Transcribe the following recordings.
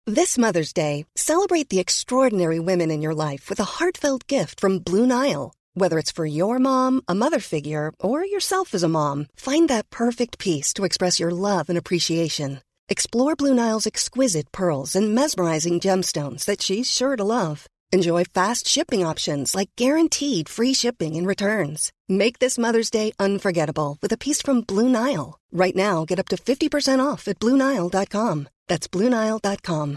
This Mother's Day, celebrate the extraordinary women in your life with a heartfelt gift from Blue Nile. Whether it's for your mom, a mother figure, or yourself as a mom, find that perfect piece to express your love and appreciation. Explore Blue Nile's exquisite pearls and mesmerizing gemstones that she's sure to love. Enjoy fast shipping options like guaranteed free shipping and returns. Make this Mother's Day unforgettable with a piece from Blue Nile. Right now, get up to 50% off at BlueNile.com. That's BlueNile.com.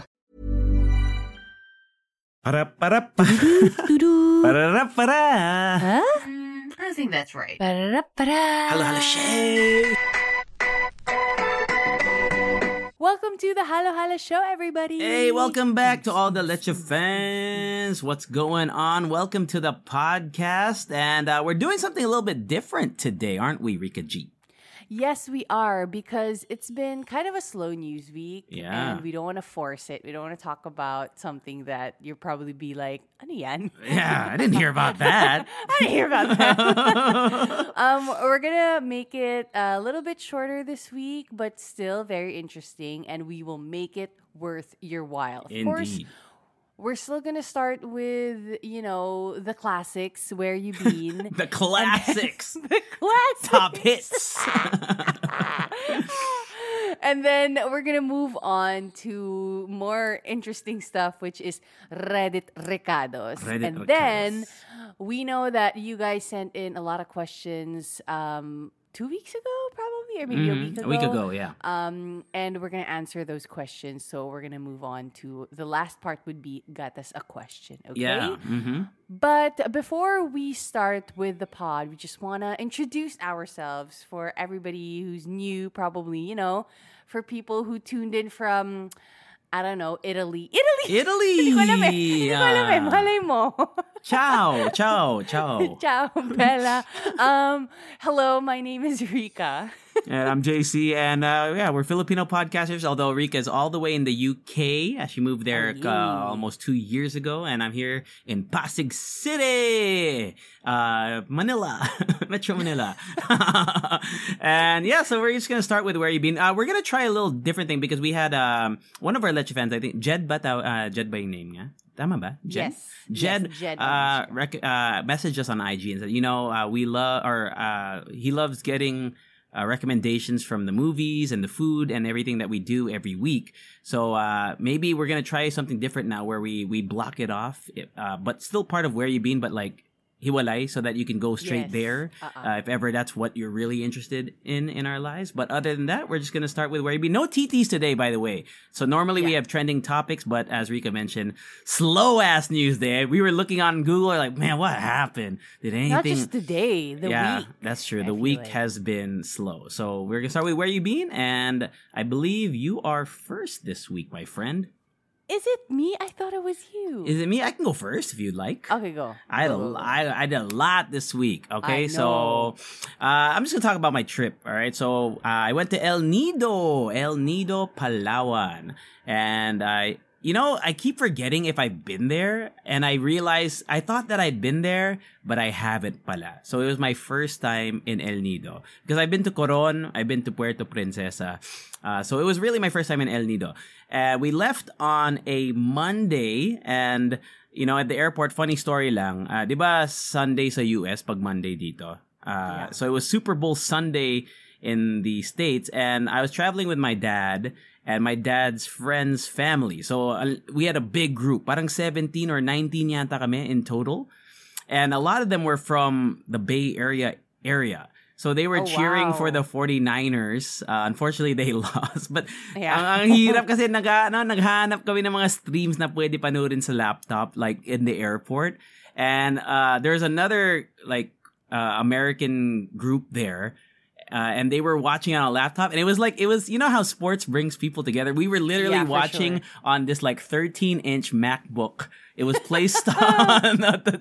I think that's right. Hello, hello, Shay. Welcome to the Halo Halo Show, everybody. Hey, welcome back to all the Leche fans. What's going on? Welcome to the podcast. And we're doing something a little bit different today, aren't we, Rika G? Yes, we are, because it's been kind of a slow news week. Yeah. And we don't want to force it. We don't want to talk about something that you'll probably be like, ano yan? Yeah, I didn't hear about that. I didn't hear about that. We're going to make it a little bit shorter this week, but still very interesting. And we will make it worth your while. Of course, we're still going to start with, the classics, Where You Been. The classics. The classics. Top hits. And then we're going to move on to more interesting stuff, which is Reddit Recados. Then we know that you guys sent in a lot of questions 2 weeks ago, probably, or maybe a week ago. A week ago, yeah. And we're going to answer those questions. So we're going to move on to the last part would be Gatas a Question, okay? Yeah. But before we start with the pod, we just want to introduce ourselves for everybody who's new, probably, for people who tuned in from, I don't know, Italy. Hindi ko alam eh. Malay mo. Ciao. Ciao, Bella. Hello, my name is Rika. And I'm JC, and we're Filipino podcasters, although Rika is all the way in the UK. She moved there almost 2 years ago, and I'm here in Pasig City, Manila, Metro Manila. And so we're just going to start with Where You Been. We're going to try a little different thing because we had one of our Leche fans, I think, Jed ba yung name niya? Tama ba? Jed? Yes. Jed, Jed messaged us on IG and said, we love, or he loves getting recommendations from the movies and the food and everything that we do every week. So maybe we're going to try something different now where we block it off, but still part of Where You Been, but like hiwalay, so that you can go straight there if ever that's what you're really interested in our lives. But other than that, we're just going to start with Where You Been. No TTs today, by the way. So normally we have trending topics, but as Rika mentioned, slow-ass news day. We were looking on Google, like, man, what happened? Did anything... Not just today, the week. That's true. The week has been slow. So we're going to start with Where You Been, and I believe you are first this week, my friend. Is it me? I thought it was you. Is it me? I can go first if you'd like. Okay, go. I did a lot this week. Okay, so I'm just gonna talk about my trip. All right, so I went to El Nido, Palawan, and I keep forgetting if I've been there, and I realized I thought that I'd been there, but I haven't pala. So it was my first time in El Nido because I've been to Coron, I've been to Puerto Princesa. So it was really my first time in El Nido. We left on a Monday, and at the airport, funny story lang. Di ba Sunday sa US, pag Monday dito? So it was Super Bowl Sunday in the States, and I was traveling with my dad and my dad's friend's family. So we had a big group, parang 17 or 19 yata kami in total. And a lot of them were from the Bay Area. So they were cheering for the 49ers. Unfortunately, they lost. But ang hirap kasi naghanap kami ng mga streams na pwede panoorin sa laptop, like in the airport. And there's another American group there. And they were watching on a laptop, and it was how sports brings people together. We were literally watching on this 13-inch MacBook. It was placed on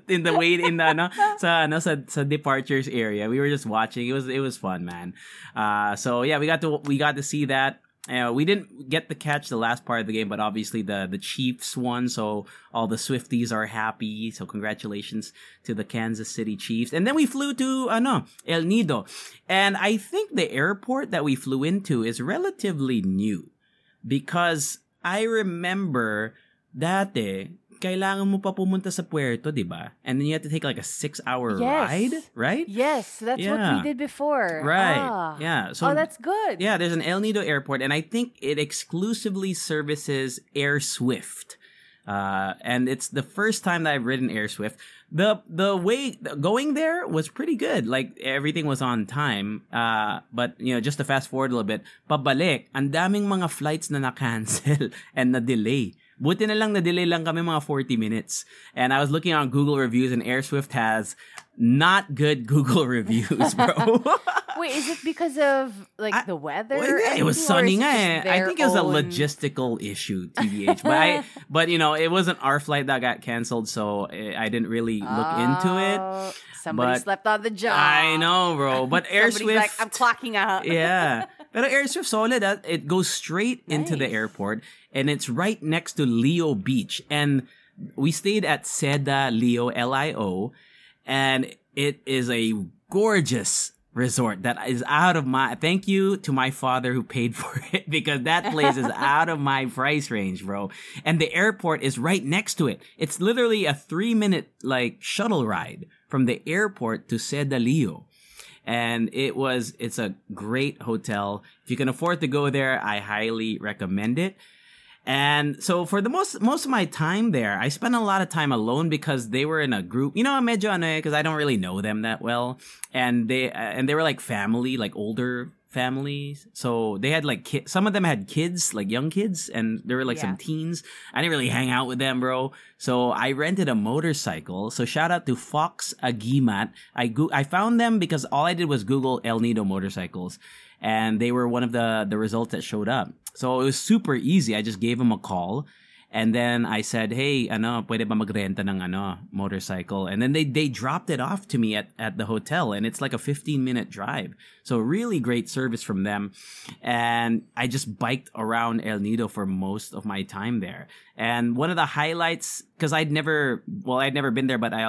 sa departures area. We were just watching. It was fun, man. So yeah, we got to see that. We didn't get to catch the last part of the game, but obviously the Chiefs won, so all the Swifties are happy. So congratulations to the Kansas City Chiefs. And then we flew to El Nido, and I think the airport that we flew into is relatively new because I remember dati, kailangan mo pa pumunta sa puerto, di ba? And then you have to take like a 6-hour ride, right? Yes, that's what we did before. Right. Yeah. So, that's good. Yeah, there's an El Nido airport, and I think it exclusively services Air Swift. And it's the first time that I've ridden Air Swift. The way going there was pretty good. Like everything was on time. But just to fast forward a little bit, pabalik, ang daming mga flights na na-cancel and na-delay. Buti na lang na-delay lang kami mga 40 minutes. And I was looking on Google reviews, and Air Swift has not good Google reviews, bro. Wait, is it because of the weather? Well, it was sunny nga eh. I think it was a logistical issue, TBH. But it wasn't our flight that got canceled, so I didn't really look into it. Somebody slept on the job. I know, bro. But Air Swift, like, I'm clocking out. Yeah. But Air Swift solid. It goes straight into the airport, and it's right next to Lio Beach. And we stayed at Seda Lio, Lio, and it is a gorgeous resort that is out of my... Thank you to my father who paid for it, because that place is out of my price range, bro. And the airport is right next to it. It's literally a 3-minute shuttle ride from the airport to Seda Lio. And it's a great hotel. If you can afford to go there, I highly recommend it. And so for the most of my time there, I spent a lot of time alone because they were in a group. Medyo because I don't really know them that well. And they were like family, like older families. So they had some of them had kids, like young kids, and there were some teens. I didn't really hang out with them, bro. So I rented a motorcycle. So shout out to Fox Agimat. I found them because all I did was Google El Nido motorcycles, and they were one of the results that showed up. So it was super easy. I just gave them a call. And then I said, hey, pwede ba magrenta ng motorcycle? And then they dropped it off to me at the hotel. And it's like a 15-minute drive. So really great service from them. And I just biked around El Nido for most of my time there. And one of the highlights, because I'd never been there, but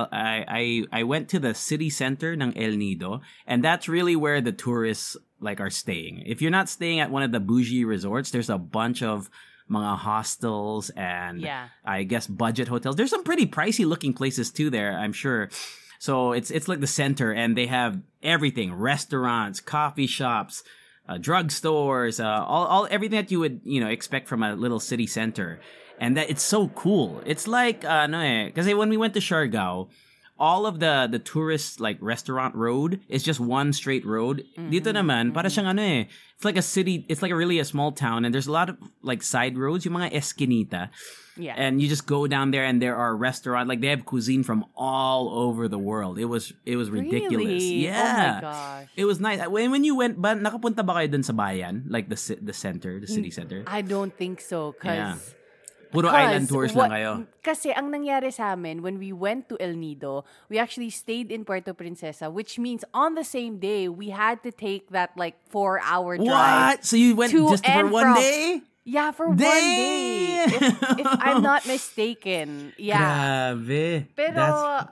I went to the city center ng El Nido. And that's really where the tourists are staying. If you're not staying at one of the bougie resorts, there's a bunch of mga hostels and I guess budget hotels. There's some pretty pricey looking places too there, I'm sure. So it's like the center, and they have everything: restaurants, coffee shops, drugstores, all everything that you would expect from a little city center. And that it's so cool. It's like because when we went to Siargao, all of the tourist restaurant road is just one straight road. Dito naman, para siyang it's like a city, it's like really a small town, and there's a lot of side roads, yung mga esquinita. Yeah. And you just go down there and there are restaurants, they have cuisine from all over the world. It was ridiculous. Really? Yeah. Oh my gosh. It was nice. When you went, nakapunta ba kayo dun sa bayan? The center, the city center? I don't think so, because... Puro island tours lang kayo. Kasi ang nangyari sa amin, when we went to El Nido, we actually stayed in Puerto Princesa, which means on the same day, we had to take that 4-hour drive. What? So you went just for one day? Yeah, for one day. If I'm not mistaken. Yeah. Grabe. Pero,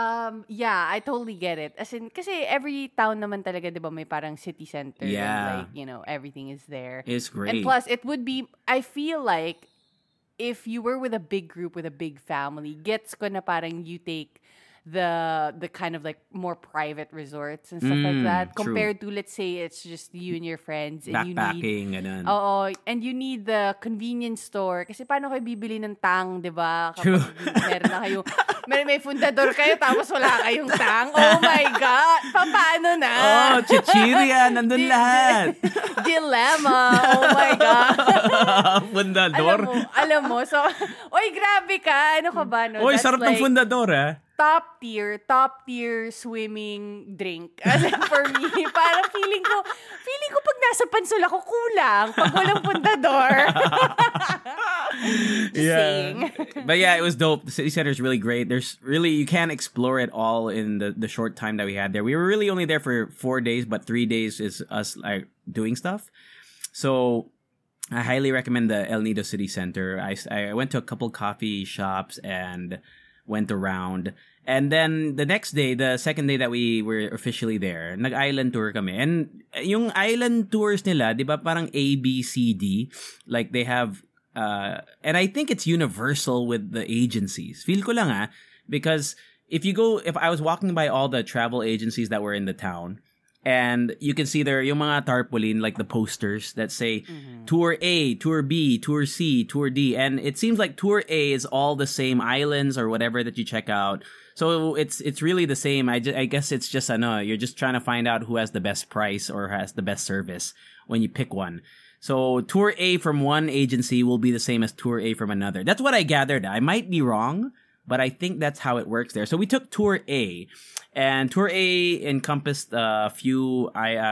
I totally get it. As in, kasi every town naman talaga, di ba, may parang city center. Yeah. And, everything is there. It's great. And plus, it would be, I feel like, if you were with a big group, with a big family, gets ko na parang you take the kind of more private resorts and stuff like that, compared to, let's say, it's just you and your friends, and backpacking, ganun. Oo, and you need the convenience store. Kasi paano kayo bibili ng tang, di ba? Kapag meron na kayo, may fundador kayo, tapos wala kayong tang. Oh my God! Paano na? Oh, chichirya, nandun lahat. Dilemma. Oh my God. Fundador. Alam mo, so, oy, grabe ka. Ano ka ba? No? Oy, sarap ng fundador, top tier swimming drink. As in, for me, parang feeling ko pag nasa pansol ako, kulang pag walang pundador. Yeah. But yeah, it was dope. The city center is really great. You can't explore it all in the short time that we had there. We were really only there for 4 days, but 3 days is us doing stuff. So I highly recommend the El Nido City Center. I went to a couple coffee shops and went around. And then the next day, the second day that we were officially there, nag-island tour kami. And yung island tours nila, di ba parang A, B, C, D? They have and I think it's universal with the agencies. Feel ko lang because if I was walking by all the travel agencies that were in the town, and you can see there yung mga tarpaulin, like the posters that say Tour A, Tour B, Tour C, Tour D. And it seems like Tour A is all the same islands or whatever that you check out. So it's really the same. I guess it's just, you're just trying to find out who has the best price or has the best service when you pick one. So Tour A from one agency will be the same as Tour A from another. That's what I gathered. I might be wrong, but I think that's how it works there. So we took Tour A, and Tour A encompassed a few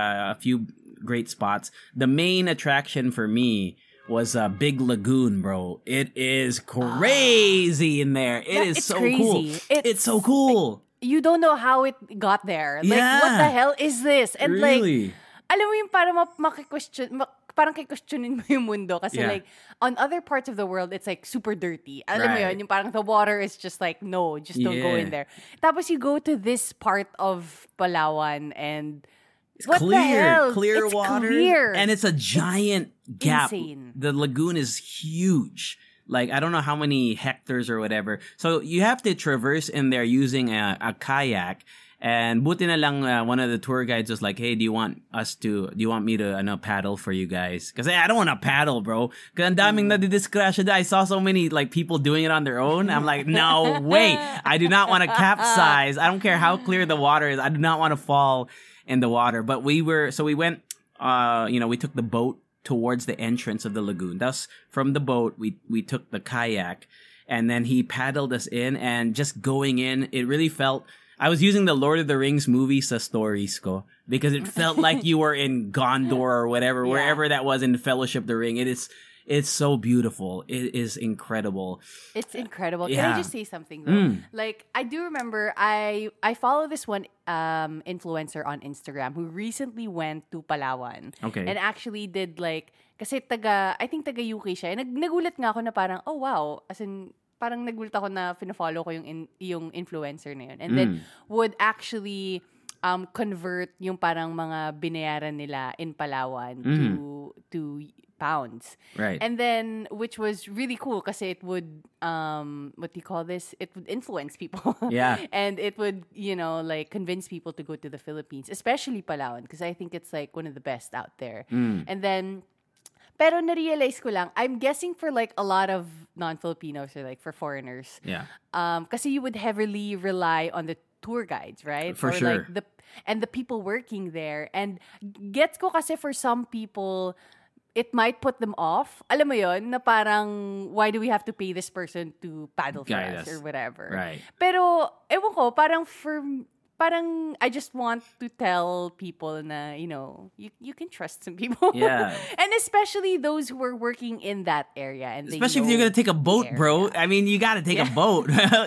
great spots. The main attraction for me was a Big Lagoon, bro. It is crazy in there. It's so crazy. Cool. It's so cool. You don't know how it got there. Like, what the hell is this? And really? Alam mo yung parang parang questionin mo yung mundo kasi like on other parts of the world it's like super dirty. Alam mo yun, yung parang the water is just like no, just don't go in there. Tapos you go to this part of Palawan and it's what clear, the hell? Clear it's water, clear. And it's a giant gap. Insane. The lagoon is huge. Like, I don't know how many hectares or whatever. So you have to traverse in there using a kayak. And buti na lang one of the tour guides was like, hey, do you want me to paddle for you guys? Because I don't want to paddle, bro. Because ang daming nadidiskrasya. I saw so many like people doing it on their own. I'm like, no way. I do not want to capsize. I don't care how clear the water is. I do not want to fall in the water. But we went, we took the boat towards the entrance of the lagoon. Thus, from the boat, we took the kayak. And then he paddled us in. And just going in, it really felt... I was using the Lord of the Rings movie sa stories ko because it felt like you were in Gondor or whatever, wherever that was in Fellowship of the Ring. It's so beautiful. It is incredible. It's incredible. Can I just say something though? Like, I do remember I follow this one influencer on Instagram who recently went to Palawan. Okay. And actually did like, kasi I think taga UK siya. And nagulat nga ako na parang, oh wow, as in, parang nagulat ako na fina-follow ko yung influencer na yun. And then would actually convert yung parang mga binayaran nila in Palawan to pounds. Right. And then, which was really cool kasi it would, what do you call this? It would influence people. Yeah. And it would, like convince people to go to the Philippines, especially Palawan, because I think it's like one of the best out there. And then, pero na-realize ko lang, I'm guessing for like a lot of non-Filipinos or like for foreigners. Yeah. Kasi you would heavily rely on the tour guides, right? For sure. Like the people working there. And gets ko kasi for some people, it might put them off. Alam mo yun, na parang, why do we have to pay this person to paddle for us or whatever? Right. Pero, ewan ko, parang I just want to tell people na, you can trust some people. Yeah. And especially those who are working in that area. And especially if you're going to take a boat, bro. I mean, you got to take a boat.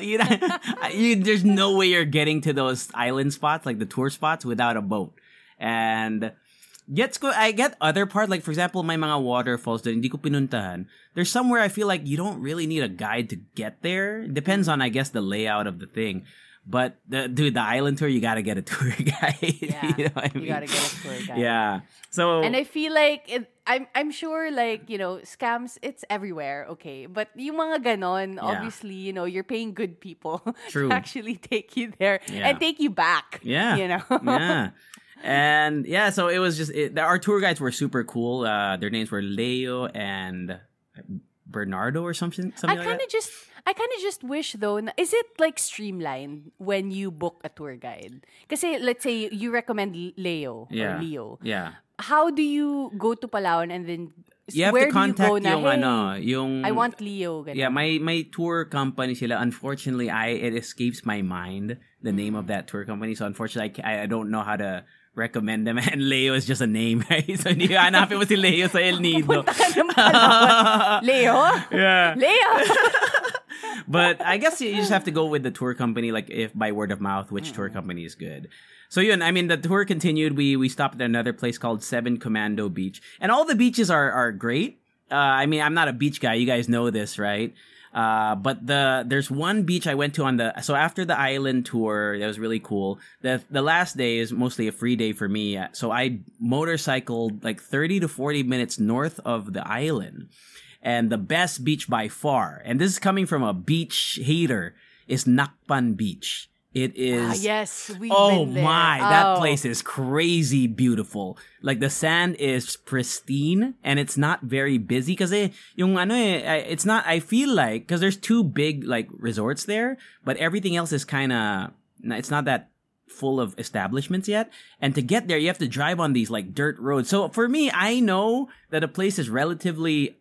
There's no way you're getting to those island spots, like the tour spots, without a boat. And I get other part, like for example, may mga waterfalls that hindi ko pinuntahan. There's somewhere I feel like you don't really need a guide to get there. It depends on, I guess, the layout of the thing. But the island tour, you gotta get a tour guide. Yeah, you know what I mean? You gotta get a tour guide. Yeah. So, and I feel like I'm sure like scams, it's everywhere. Okay, but yung mga ganon, obviously you're paying good people to actually take you there and take you back. Yeah. Yeah. And so it was just our tour guides were super cool. Their names were Leo and Bernardo or something. I kind of just wish though, is it like streamlined when you book a tour guide? Kasi let's say you recommend Leo or Leo. Yeah. How do you go to Palawan and then you have where to contact do you go na, yung I want Leo. Ganun. Yeah, my tour company sila. Unfortunately, it escapes my mind the name of that tour company. So unfortunately, I don't know how to recommend them. And Leo is just a name, right? So hindi hanapin mo si Leo sa El Nido. Leo? Yeah. Leo! But I guess you just have to go with the tour company, like if by word of mouth, which tour company is good. So the tour continued. We stopped at another place called Seven Commando Beach. And all the beaches are great. I'm not a beach guy. You guys know this, right? But there's one beach I went to so after the island tour, that was really cool. The last day is mostly a free day for me. So I motorcycled like 30 to 40 minutes north of the island. And the best beach by far, and this is coming from a beach hater, is Nakpan Beach. It is. Yes, we've oh been there. my, that place is crazy beautiful. Like the sand is pristine and it's not very busy because it's not. I feel like because there's two big like resorts there, but everything else is kind of. It's not that full of establishments yet. And to get there, you have to drive on these like dirt roads. So for me, I know that a place is relatively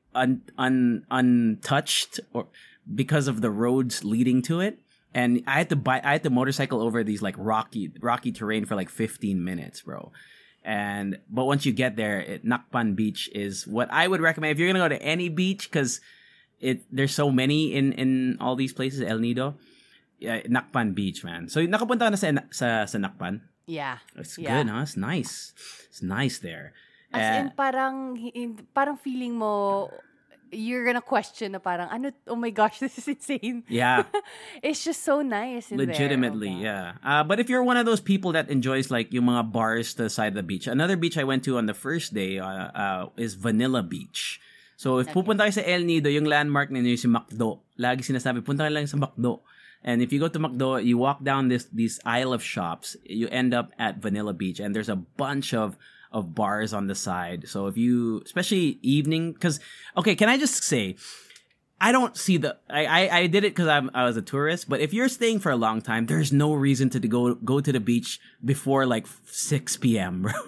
untouched or because of the roads leading to it. And I had to motorcycle over these like rocky terrain for like 15 minutes, bro. But once you get there, Nakpan Beach is what I would recommend if you're gonna go to any beach, because there's so many in all these places. El Nido, Nakpan Beach, man. So nakapunta ka na sa Nakpan? Yeah, It's good, huh? It's nice. It's nice there. As in parang feeling mo. You're gonna question na parang, oh my gosh, this is insane. Yeah. It's just so nice in Legitimately, there. yeah. But if you're one of those people that enjoys like yung mga bars to the side of the beach, another beach I went to on the first day is Vanilla Beach. So if pupunta kayo sa El Nido, yung landmark ninyo si McDo. Lagi sinasabi, punta ka lang sa McDo. And if you go to McDo, you walk down this aisle of shops, you end up at Vanilla Beach, and there's a bunch of bars on the side. So if you, especially evening, because, okay, can I just say, I don't see I did it because I was a tourist, but if you're staying for a long time, there's no reason to go to the beach before like 6 p.m., bro.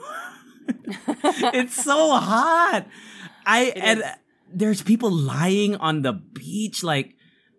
It's so hot. There's people lying on the beach, like,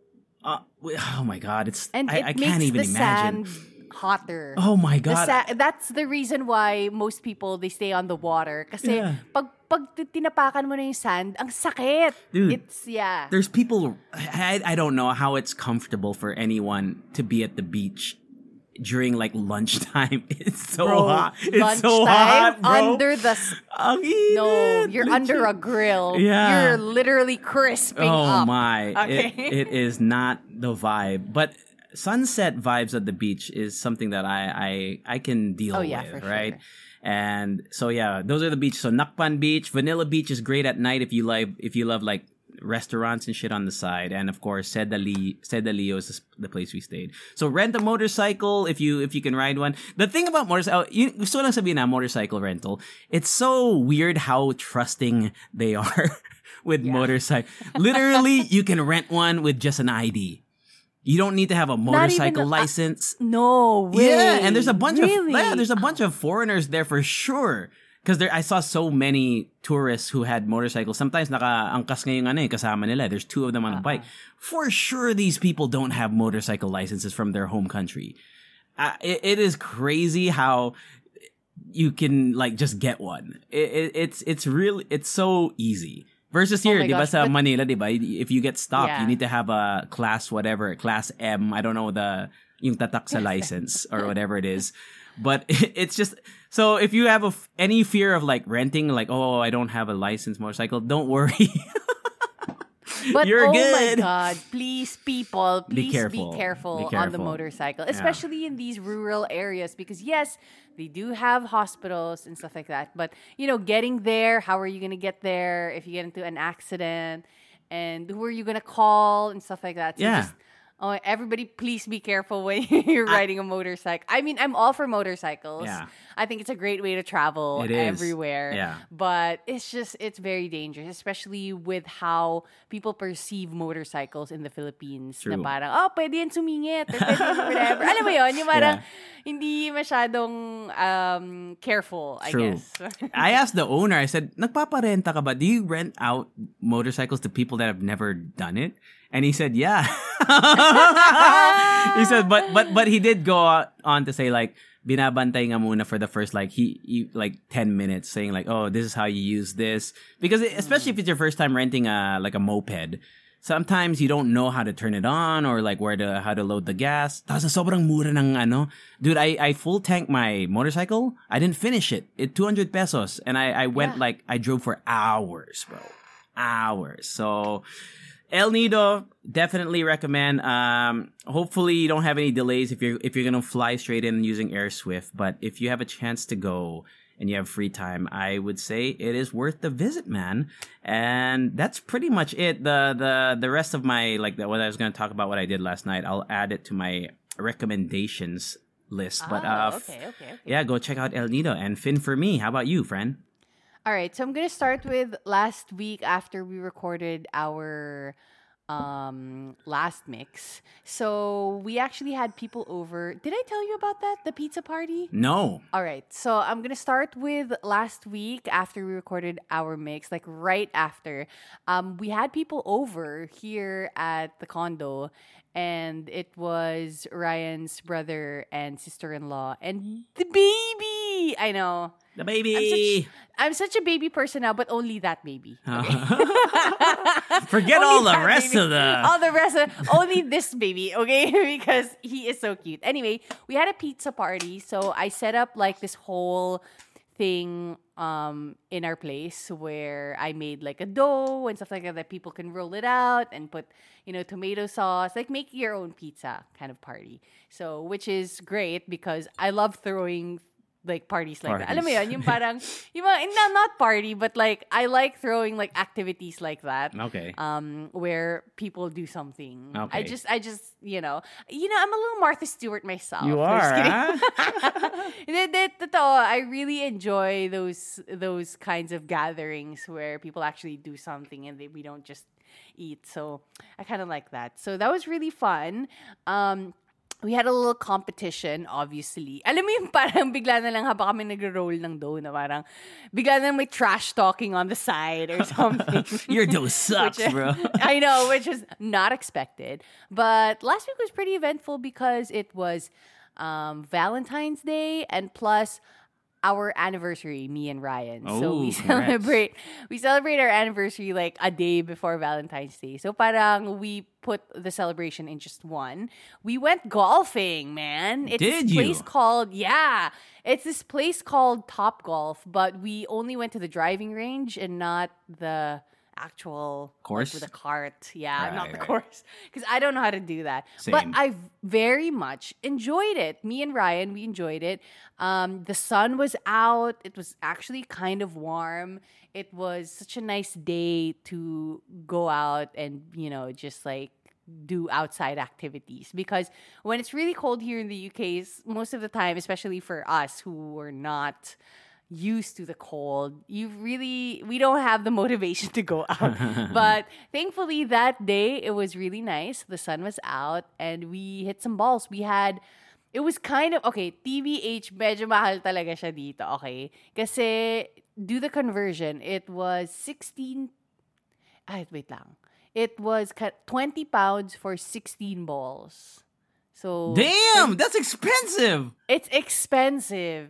oh my God, I can't even imagine. Sand hotter. Oh my God. That's the reason why most people, they stay on the water. Kasi pag tinapakan mo na yung sand, ang sakit. Dude, yeah. There's people, I don't know how it's comfortable for anyone to be at the beach during like lunchtime. It's so hot. It's so hot, bro. Under the... No, you're under a grill. Yeah. You're literally crisping up. Oh my. Okay. It is not the vibe. But sunset vibes at the beach is something that I can deal with, for right? Sure. And so yeah, those are the beaches. So Nakpan Beach, Vanilla Beach is great at night if you love like restaurants and shit on the side. And of course, Seda Leo is the place we stayed. So rent a motorcycle if you can ride one. The thing about motorcycle, gusto lang sabihin na motorcycle rental, it's so weird how trusting they are with motorcycle. Literally, you can rent one with just an ID. You don't need to have a motorcycle license. No way. Yeah, and there's a bunch of foreigners there for sure. Because I saw so many tourists who had motorcycles. Sometimes nakaangkas nga yung kasama nila. There's two of them on a bike. For sure, these people don't have motorcycle licenses from their home country. It is crazy how you can like just get one. It's so easy. Versus here, diba sa Manila, diba? If you get stopped, you need to have a class M. I don't know yung tatak sa license or whatever it is. But it's just, so if you have any fear of like renting, like, oh, I don't have a licensed motorcycle, don't worry. But You're good. My God, please, people, be careful on the motorcycle, especially in these rural areas, because yes, they do have hospitals and stuff like that. But, getting there, how are you going to get there if you get into an accident? And who are you going to call and stuff like that? So everybody, please be careful when you're riding a motorcycle. I mean, I'm all for motorcycles. Yeah. I think it's a great way to travel everywhere. Yeah. But it's very dangerous, especially with how people perceive motorcycles in the Philippines. True. Na parang, pwede yan sumingit. Or pwede yan whatever. Alam mo yun? Yung parang hindi masyadong careful, I guess. I asked the owner, I said, nagpaparenta ka ba? Do you rent out motorcycles to people that have never done it? And he said, yeah. He said, but he did go on to say like, binabantay nga muna for the first like he like 10 minutes, saying like, oh, this is how you use this, because especially if it's your first time renting a moped, sometimes you don't know how to turn it on or like how to load the gas. Tapos sobrang mura ng dude, I full tank my motorcycle. I didn't finish it. 200 pesos, and I went I drove for hours, bro. Hours. So El Nido, definitely recommend. Hopefully you don't have any delays if you're gonna fly straight in using Air Swift. But if you have a chance to go and you have free time, I would say it is worth the visit, man. And that's pretty much it. The rest of my, what I was going to talk about what I did last night, I'll add it to my recommendations list. But okay. yeah, go check out El Nido. And Finn, for me, how about you, friend? All right, so I'm gonna start with last week after we recorded our last mix. So we actually had people over. Did I tell you about that? The pizza party? No. All right. So I'm going to start with last week after we recorded our mix, like right after. We had people over here at the condo, and it was Ryan's brother and sister-in-law and the baby. I know. The baby. I'm such a baby person now, but only that baby. Okay? Forget all the rest of the... All the rest of... Only this baby, okay? Because he is so cute. Anyway, we had a pizza party. So I set up like this whole thing in our place where I made like a dough and stuff like that people can roll it out and put, tomato sauce. Like make your own pizza kind of party. So, which is great because I love throwing like parties like that. Alam mo yun, yung parang, not party, but like, I like throwing like activities like that. Okay. Where people do something. Okay. I just, I'm a little Martha Stewart myself. You are, huh? I really enjoy those kinds of gatherings where people actually do something and we don't just eat. So I kind of like that. So that was really fun. We had a little competition, obviously. Alam mo yung parang bigla na lang habang kami nag-roll ng dough na parang bigla na may trash talking on the side or something. Your dough sucks, bro. I know, which is not expected. But last week was pretty eventful because it was Valentine's Day and plus our anniversary, me and Ryan. So we celebrate our anniversary like a day before Valentine's Day. So parang we put the celebration in just one. We went golfing, man. It's Did this you? place it's this place called Top Golf, but we only went to the driving range and not the actual course with a cart. Yeah, right, not the right. course. Because I don't know how to do that. Same. But I very much enjoyed it. Me and Ryan, we enjoyed it. The sun was out. It was actually kind of warm. It was such a nice day to go out and, just like do outside activities. Because when it's really cold here in the UK, most of the time, especially for us who are not used to the cold, we don't have the motivation to go out. But thankfully that day it was really nice. The sun was out and we hit some balls. It was kind of, okay, TBH, medyo mahal talaga siya dito, okay? Kasi, do the conversion, it was 16, wait lang. It was 20 pounds for 16 balls. So damn, that's expensive. It's expensive.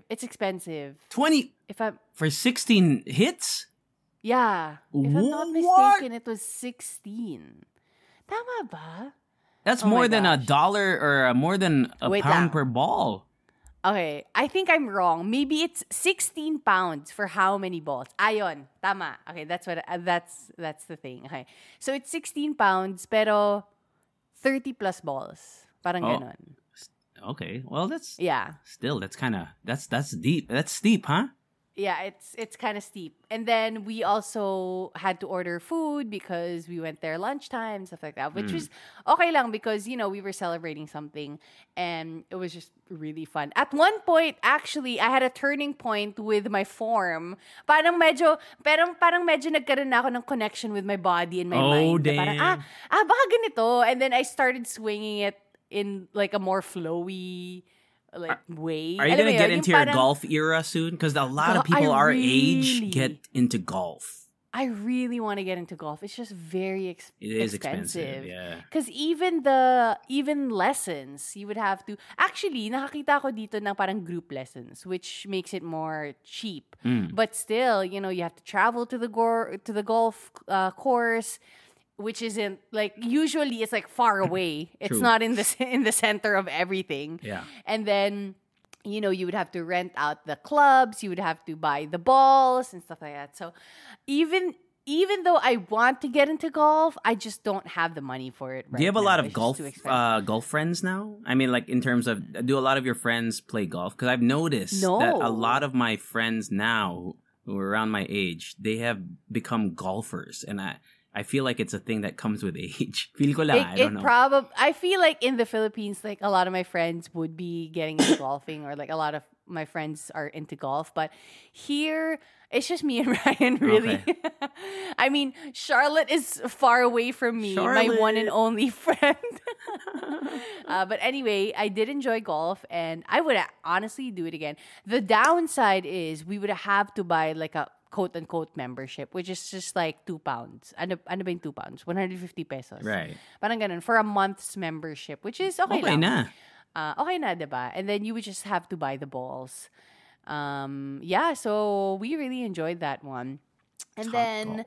20 for 16 hits? Yeah. If I'm not mistaken, it was 16. Tama ba? That's Oh more my than gosh. $1 or more than a Wait pound lang. per ball. Okay, I think I'm wrong. Maybe it's 16 pounds for how many balls? Ayon, tama. Okay, that's the thing. Okay. So it's 16 pounds pero 30 plus balls. Parang ganon. Okay. Well, that's that's deep. That's steep, huh? Yeah, it's kind of steep. And then we also had to order food because we went there lunchtime, stuff like that, which was okay lang because, we were celebrating something and it was just really fun. At one point, actually, I had a turning point with my form. Parang medyo nagkaroon na ako ng connection with my body and my mind. Na Damn. Parang, baka ganito. And then I started swinging it in like a more flowy way. Are you Alam going to mo get yun, into yung your parang- golf era soon? Because a lot of I people our really- age get into golf. I really want to get into golf. It's just very It is expensive, yeah. Because even lessons, you would have to... Actually, nakakita ko dito ng parang group lessons, which makes it more cheap. But still, you have to travel to the golf course, which isn't like usually it's like far away. It's True. not in the center of everything. Yeah. And then you would have to rent out the clubs, you would have to buy the balls and stuff like that. So even even though I want to get into golf, I just don't have the money for it right now. Do you have a lot of It's golf just too expensive. golf friends now? I mean, like in terms of, do a lot of your friends play golf? Because I've noticed No. that a lot of my friends now who are around my age, they have become golfers, and I feel like it's a thing that comes with age. Feel ko lang, I don't know. I feel like in the Philippines, like a lot of my friends would be getting into golfing, or like a lot of my friends are into golf. But here, it's just me and Ryan, really. Okay. I mean, Charlotte is far away from me, my one and only friend. But anyway, I did enjoy golf, and I would honestly do it again. The downside is we would have to buy like a quote-unquote membership, which is just like £2. Ano ba yung £2? 150 pesos. Right. Parang ganun, for a month's membership, which is okay Okay lang. na. Okay na, diba? And then you would just have to buy the balls. Yeah, so we really enjoyed that one. And then,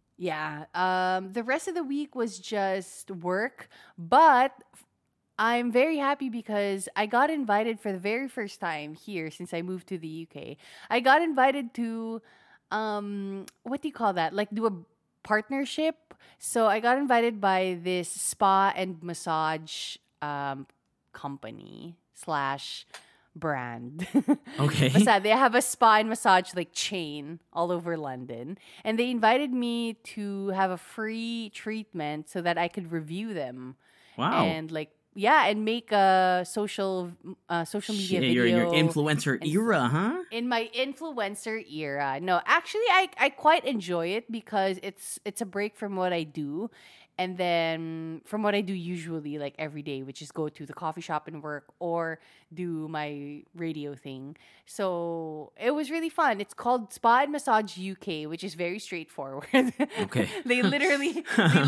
the rest of the week was just work. But I'm very happy because I got invited for the very first time here since I moved to the UK. I got invited to, what do you call that? Like do a partnership. So I got invited by this spa and massage company / brand. Okay. Basta, they have a spa and massage like chain all over London. And they invited me to have a free treatment so that I could review them. Wow. And like, yeah, and make a social media video. You're in your influencer era, huh? In my influencer era. No, actually, I quite enjoy it because it's a break from what I do. And then from what I do usually, like every day, which is go to the coffee shop and work or do my radio thing. So it was really fun. It's called Spa and Massage UK, which is very straightforward. Okay. they literally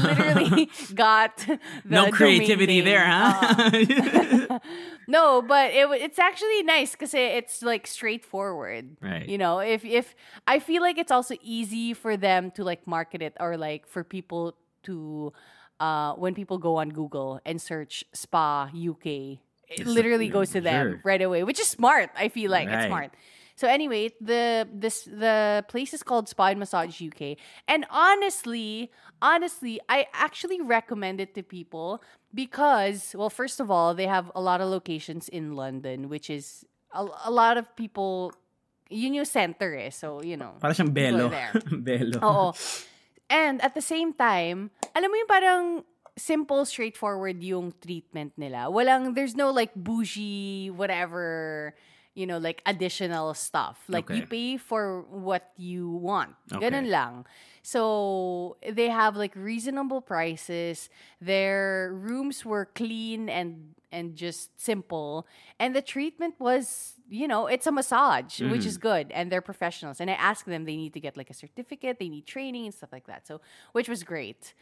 got the no creativity domain name. there, huh? No, but it's actually nice because it's like straightforward. Right. You know, if I feel like it's also easy for them to like market it, or like for people to when people go on Google and search spa UK, it literally goes to them right away, which is smart. I feel like it's smart. So anyway, the place is called Spa and Massage UK, and honestly, I actually recommend it to people because, well, first of all, they have a lot of locations in London, which is a lot of people. Yun yung center eh, so you know. Para siyang Belo. Belo. Oo. And at the same time, alam mo yung parang simple, straightforward yung treatment nila. There's no like bougie, whatever, you know, like additional stuff. Like you pay for what you want. Ganun lang. So they have like reasonable prices. Their rooms were clean and just simple. And the treatment was, you know, it's a massage, which is good. And they're professionals. And I asked them, they need to get like a certificate, they need training and stuff like that. So, which was great.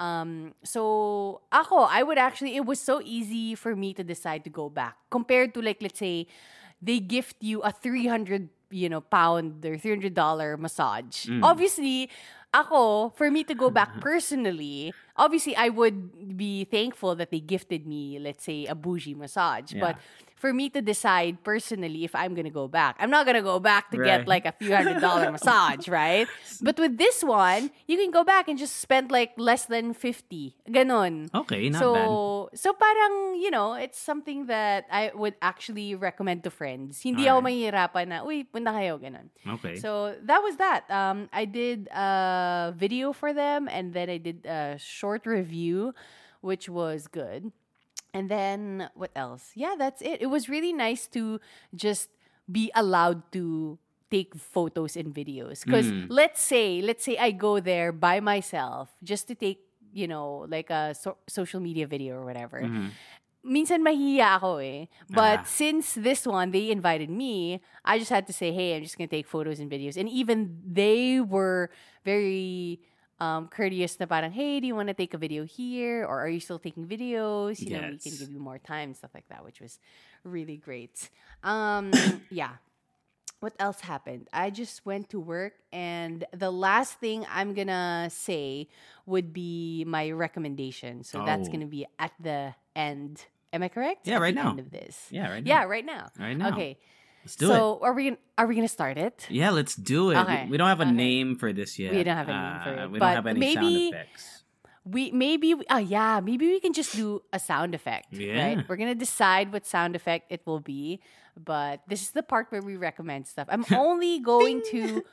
So, I would actually, it was so easy for me to decide to go back. Compared to like, let's say, they gift you a £300, pound or $300 massage. Obviously, for me to go back personally, obviously I would be thankful that they gifted me, let's say, a bougie massage. Yeah. But for me to decide personally if I'm going to go back, I'm not going to go back to get like a few $100 massage, right? But with this one, you can go back and just spend like less than 50. Ganon. Okay, not bad. So parang, it's something that I would actually recommend to friends. Hindi ako mahihirapan na, uy, punta kayo, ganon. Okay. So that was that. I did a video for them, and then I did a short review, which was good. And then what else? Yeah, that's it. It was really nice to just be allowed to take photos and videos. Because let's say I go there by myself just to take, like a social media video or whatever. Minsan mahihiya ako eh. But since this one, they invited me, I just had to say, hey, I'm just going to take photos and videos. And even they were very courteous na parang, hey, do you want to take a video here? Or are you still taking videos? We can give you more time, stuff like that, which was really great. Yeah. What else happened? I just went to work, and the last thing I'm gonna say would be my recommendation. So that's gonna be at the end. Am I correct? Yeah, at right the now. End of this. Yeah, right now. Yeah, right now. Right now. Okay. Let's do it. So are we gonna start it? Yeah, let's do it. Okay. We don't have a name for this yet. We don't have a name for it. We but don't have any sound maybe effects. maybe we can just do a sound effect. Yeah. Right? We're gonna decide what sound effect it will be. But this is the part where we recommend stuff. I'm only going to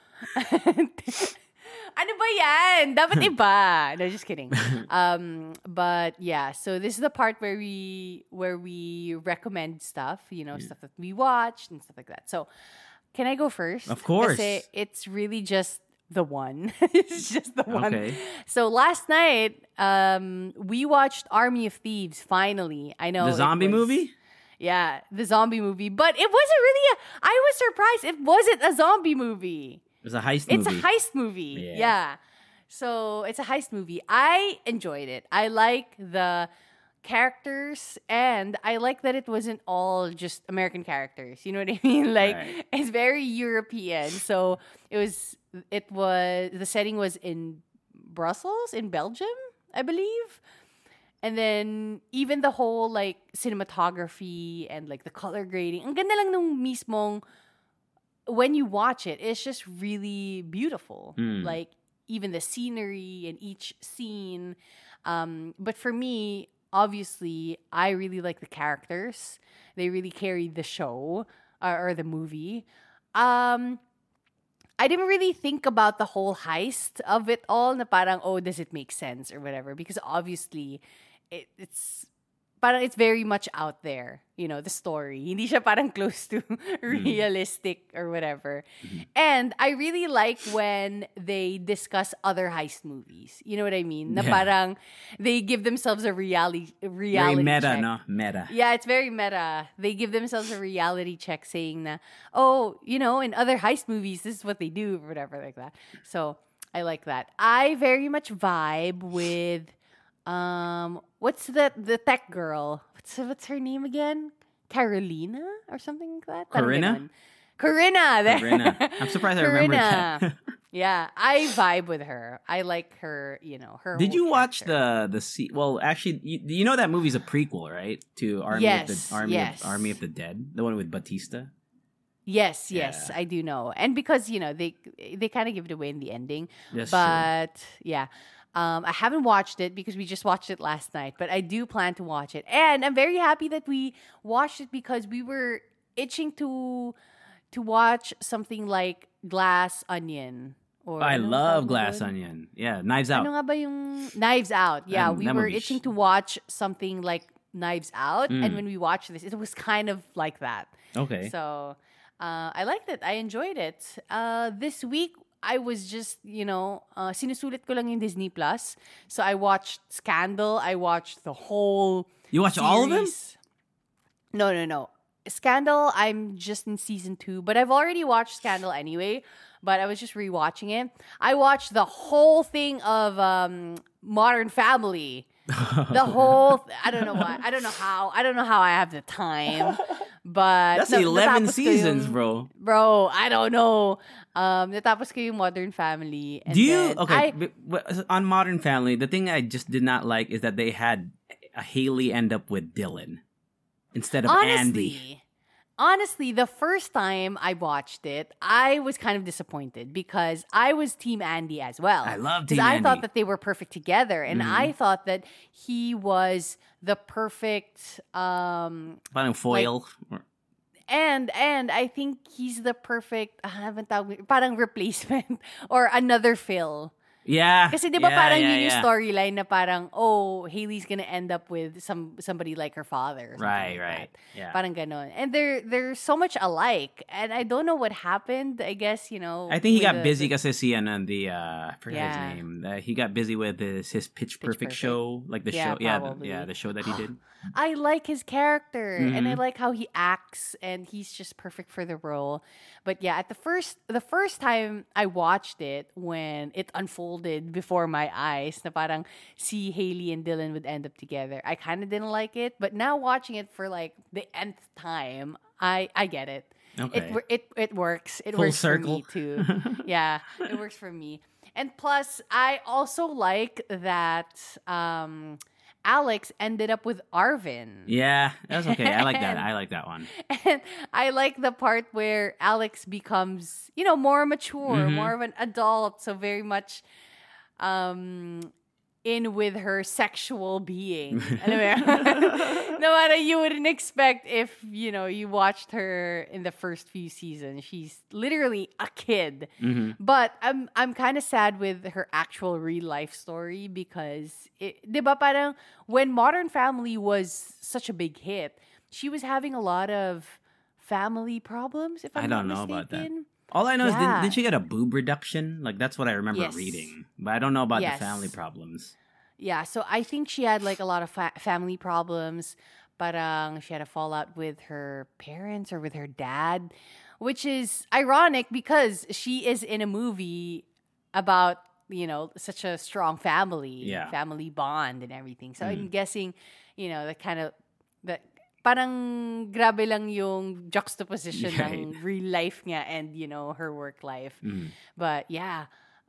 Ano ba yan? Dapat iba. No, just kidding. But yeah, so this is the part where we recommend stuff, stuff that we watched and stuff like that. So, can I go first? Of course. Kasi it's really just the one. It's just the one. Okay. So last night, we watched Army of Thieves. Finally, I know The zombie movie? Yeah, the zombie movie. But it wasn't really I was surprised it wasn't a zombie movie. It's a heist movie. It's a heist movie. Yeah. So it's a heist movie. I enjoyed it. I like the characters and I like that it wasn't all just American characters. You know what I mean? Like It's very European. So the setting was in Brussels, in Belgium, I believe. And then even the whole like cinematography and like the color grading. Ang ganda lang nung mismong when you watch it, it's just really beautiful. Like even the scenery and each scene. But for me, obviously, I really like the characters. They really carried the show or the movie. I didn't really think about the whole heist of it all. Na parang, does it make sense or whatever? Because obviously, it's very much out there, the story. Hindi siya parang close to realistic or whatever. And I really like when they discuss other heist movies. You know what I mean? Na parang they give themselves a reality Very meta, check. no? Meta. Yeah, it's very meta. They give themselves a reality check saying na, in other heist movies, this is what they do or whatever like that. So I like that. I very much vibe with what's the tech girl? What's her name again? Carolina or something like that? Corinna? Corinna. I'm surprised I remember that. Yeah, I vibe with her. I like her, her. Did you watch character. the well, actually, you know that movie's a prequel, right? To Army of the Dead, the one with Batista? Yes, I do know. And because, they kind of give it away in the ending. That's but yeah. I haven't watched it because we just watched it last night, but I do plan to watch it. And I'm very happy that we watched it because we were itching to watch something like Glass Onion. I love Glass Onion. Yeah, Knives Out. Ano nga ba yung Knives Out? Yeah, we were itching to watch something like Knives Out. And when we watched this, it was kind of like that. Okay. So I liked it. I enjoyed it. This week, I was just, sinusulit ko lang yung Disney Plus. So I watched Scandal. I watched the whole You watched all of them? No. Scandal, I'm just in season 2. But I've already watched Scandal anyway. But I was just rewatching it. I watched the whole thing of Modern Family. The whole... I don't know why. I don't know how. I don't know how I have the time. But that's 11 seasons, bro. Bro, I don't know. Natapos ko yung Modern Family. And on Modern Family, the thing I just did not like is that they had Haley end up with Dylan instead of Andy. Honestly, the first time I watched it, I was kind of disappointed because I was Team Andy as well. I love Team Andy. Because I thought that they were perfect together. And I thought that he was the perfect... parang foil. And I think he's the perfect... parang replacement or another Phil. Yeah. Kasi di ba parang yun yung storyline na parang, Haley's gonna end up with somebody like her father. Right. Yeah. Parang ganon. And they're so much alike. And I don't know what happened. I guess, I think he got busy kasi I forgot his name. He got busy with his Pitch Perfect show. Like the show. Probably. The show that he did. I like his character. And I like how he acts. And he's just perfect for the role. But yeah, the first time I watched it, when it unfolded before my eyes, na parang si Haley and Dylan would end up together, I kind of didn't like it. But now watching it for like the nth time, I get it. Okay. It works. It Full works circle. for me too. Yeah, it works for me. And plus, I also like that Alex ended up with Arvin. Yeah, that was okay. I like that. I like that one. And I like the part where Alex becomes, more mature, more of an adult, so very much in with her sexual being. No matter, you wouldn't expect if, you watched her in the first few seasons. She's literally a kid. But I'm kind of sad with her actual real life story because, diba parang when Modern Family was such a big hit, she was having a lot of family problems, if I'm not mistaken. I don't know about that. All I know is, did she get a boob reduction? Like, that's what I remember reading. But I don't know about the family problems. Yeah, so I think she had, like, a lot of family problems. Parang she had a fallout with her parents or with her dad, which is ironic because she is in a movie about, such a strong family, family bond and everything. So I'm guessing, parang grabe lang yung juxtaposition ng real life niya and, her work life. But yeah,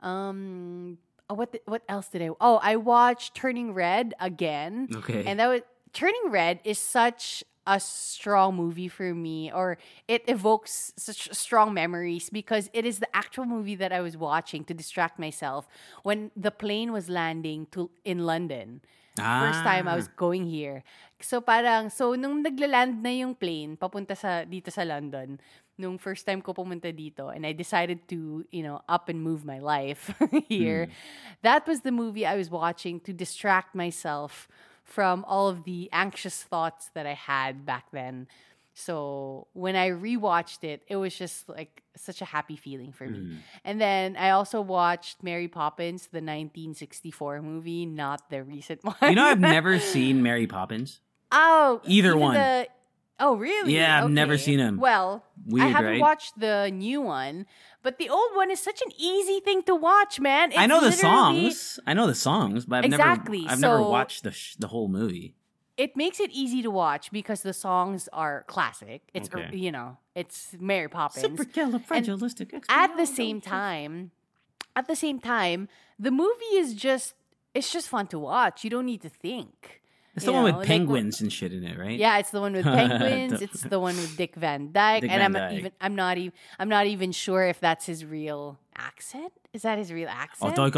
what else did I watched Turning Red again. Okay. And Turning Red is such a strong movie for me, or it evokes such strong memories because it is the actual movie that I was watching to distract myself when the plane was landing in London. First time I was going here. So nung nagla-land na yung plane papunta dito sa London, nung first time ko pumunta dito and I decided to, up and move my life here. That was the movie I was watching to distract myself from all of the anxious thoughts that I had back then. So when I rewatched it, it was just like such a happy feeling for me. And then I also watched Mary Poppins, the 1964 movie, not the recent one. I've never seen Mary Poppins. Oh, either one. Oh, really? Yeah, I've never seen him. Well, weird, I haven't watched the new one, but the old one is such an easy thing to watch, man. I know the songs, but I've never watched the whole movie. It makes it easy to watch because the songs are classic. It's it's Mary Poppins. Supercalifragilistic. At the same time, the movie is just fun to watch. You don't need to think. It's the one with penguins and shit in it, right? Yeah, it's the one with penguins. It's the one with Dick Van Dyke, I'm not even sure if that's his real accent. Is that his real accent? Yeah.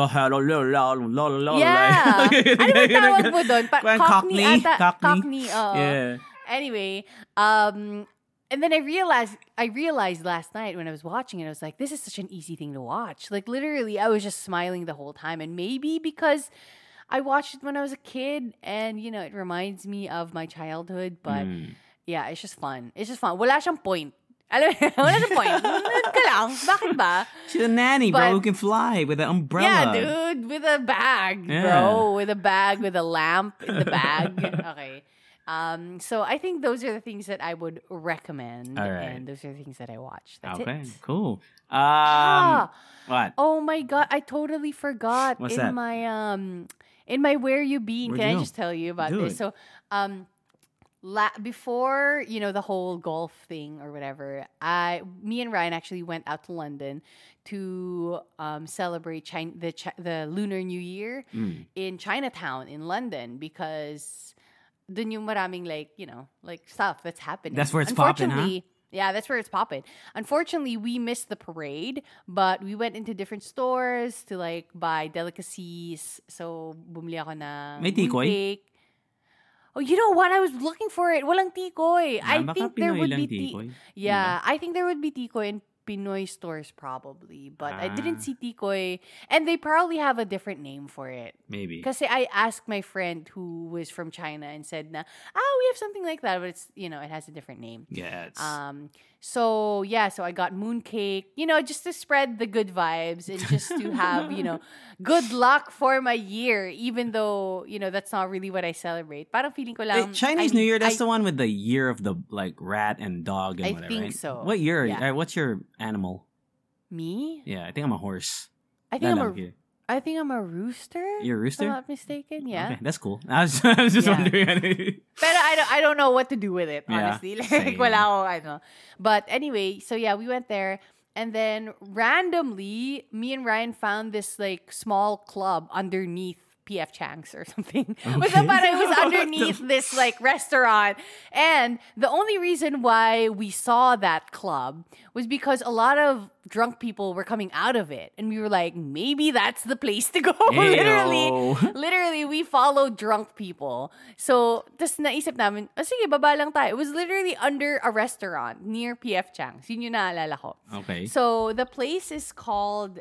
Ano ba tawag mo doon? Cockney. Cockney. Yeah. Anyway, and then I realized last night when I was watching it, I was like, this is such an easy thing to watch. Like literally, I was just smiling the whole time, and maybe because I watched it when I was a kid and, it reminds me of my childhood. But, yeah, it's just fun. Wala siyang point. Alam mo, wala siyang point. Ka lang. Bakit ba? She's a nanny, bro, who can fly with an umbrella. Yeah, dude. With a bag, bro. With a bag, with a lamp in the bag. Okay. So I think those are the things that I would recommend. All right. And those are the things that I watch. That's it. Okay, cool. What? Oh, my God. I totally forgot. What's that? In my Where You Been, Where'd can you I go? just tell you about Do this? it. So, before, the whole golf thing or whatever, me and Ryan actually went out to London to celebrate the Lunar New Year in Chinatown in London because dun yung maraming stuff that's happening. That's where it's popping, huh? Yeah, that's where it's popping. Unfortunately, we missed the parade, but we went into different stores to buy delicacies. So, bumili ako ng May tikoy? mooncake. Oh, you know what? I was looking for it. Walang tikoy. I think there would be tikoy. Yeah, I think there would be tikoy in Pinoy stores probably, but I didn't see tikoy, and they probably have a different name for it. Maybe. Because I asked my friend who was from China and said, we have something like that, but it's, it has a different name. Yeah. So I got mooncake, just to spread the good vibes and just to have, good luck for my year, even though, that's not really what I celebrate. Parang feeling ko lang. Chinese New Year, that's the one with the year of the rat and dog and whatever, I think right? so. What year? Yeah. What's your animal? Me? Yeah, I think I'm a horse. I think I'm a rooster. You're a rooster? If I'm not mistaken, yeah. Okay, that's cool. I was just wondering. But I don't know what to do with it, honestly. Same. Wala ako, But anyway, so yeah, we went there. And then randomly, me and Ryan found this small club underneath PF Chang's or something. Basta parang it was underneath this like restaurant. And the only reason why we saw that club was because a lot of drunk people were coming out of it. And we were like, maybe that's the place to go. Literally, we followed drunk people. So, tas naisip namin, sige, baba lang tayo. It was literally under a restaurant near PF Chang's. Yun yung naalala ko. Okay. So, the place is called,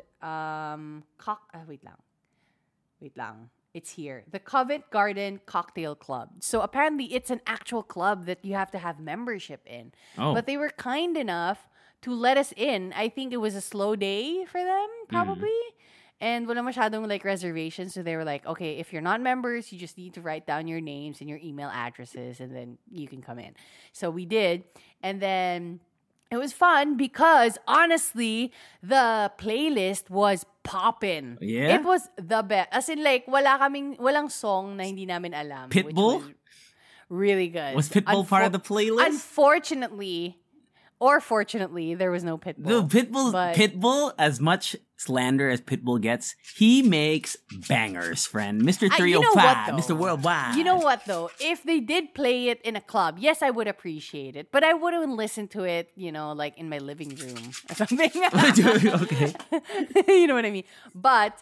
Wait lang. It's here. The Covent Garden Cocktail Club. So apparently it's an actual club that you have to have membership in. Oh. But they were kind enough to let us in. I think it was a slow day for them, probably. And wala masyadong like reservations. So they were like, okay, if you're not members, you just need to write down your names and your email addresses and then you can come in. So we did. And then it was fun because honestly, the playlist was poppin'. Yeah? It was the best. As in like, walang song na hindi namin alam. Pitbull? Which was really good. Was Pitbull part of the playlist? Unfortunately, or fortunately, there was no Pitbull. No, Pitbull, as much slander as Pitbull gets, he makes bangers, friend. Mr. 305, you know what, Mr. Worldwide. You know what, though? If they did play it in a club, yes, I would appreciate it. But I wouldn't listen to it, like in my living room or something. Okay. You know what I mean? But,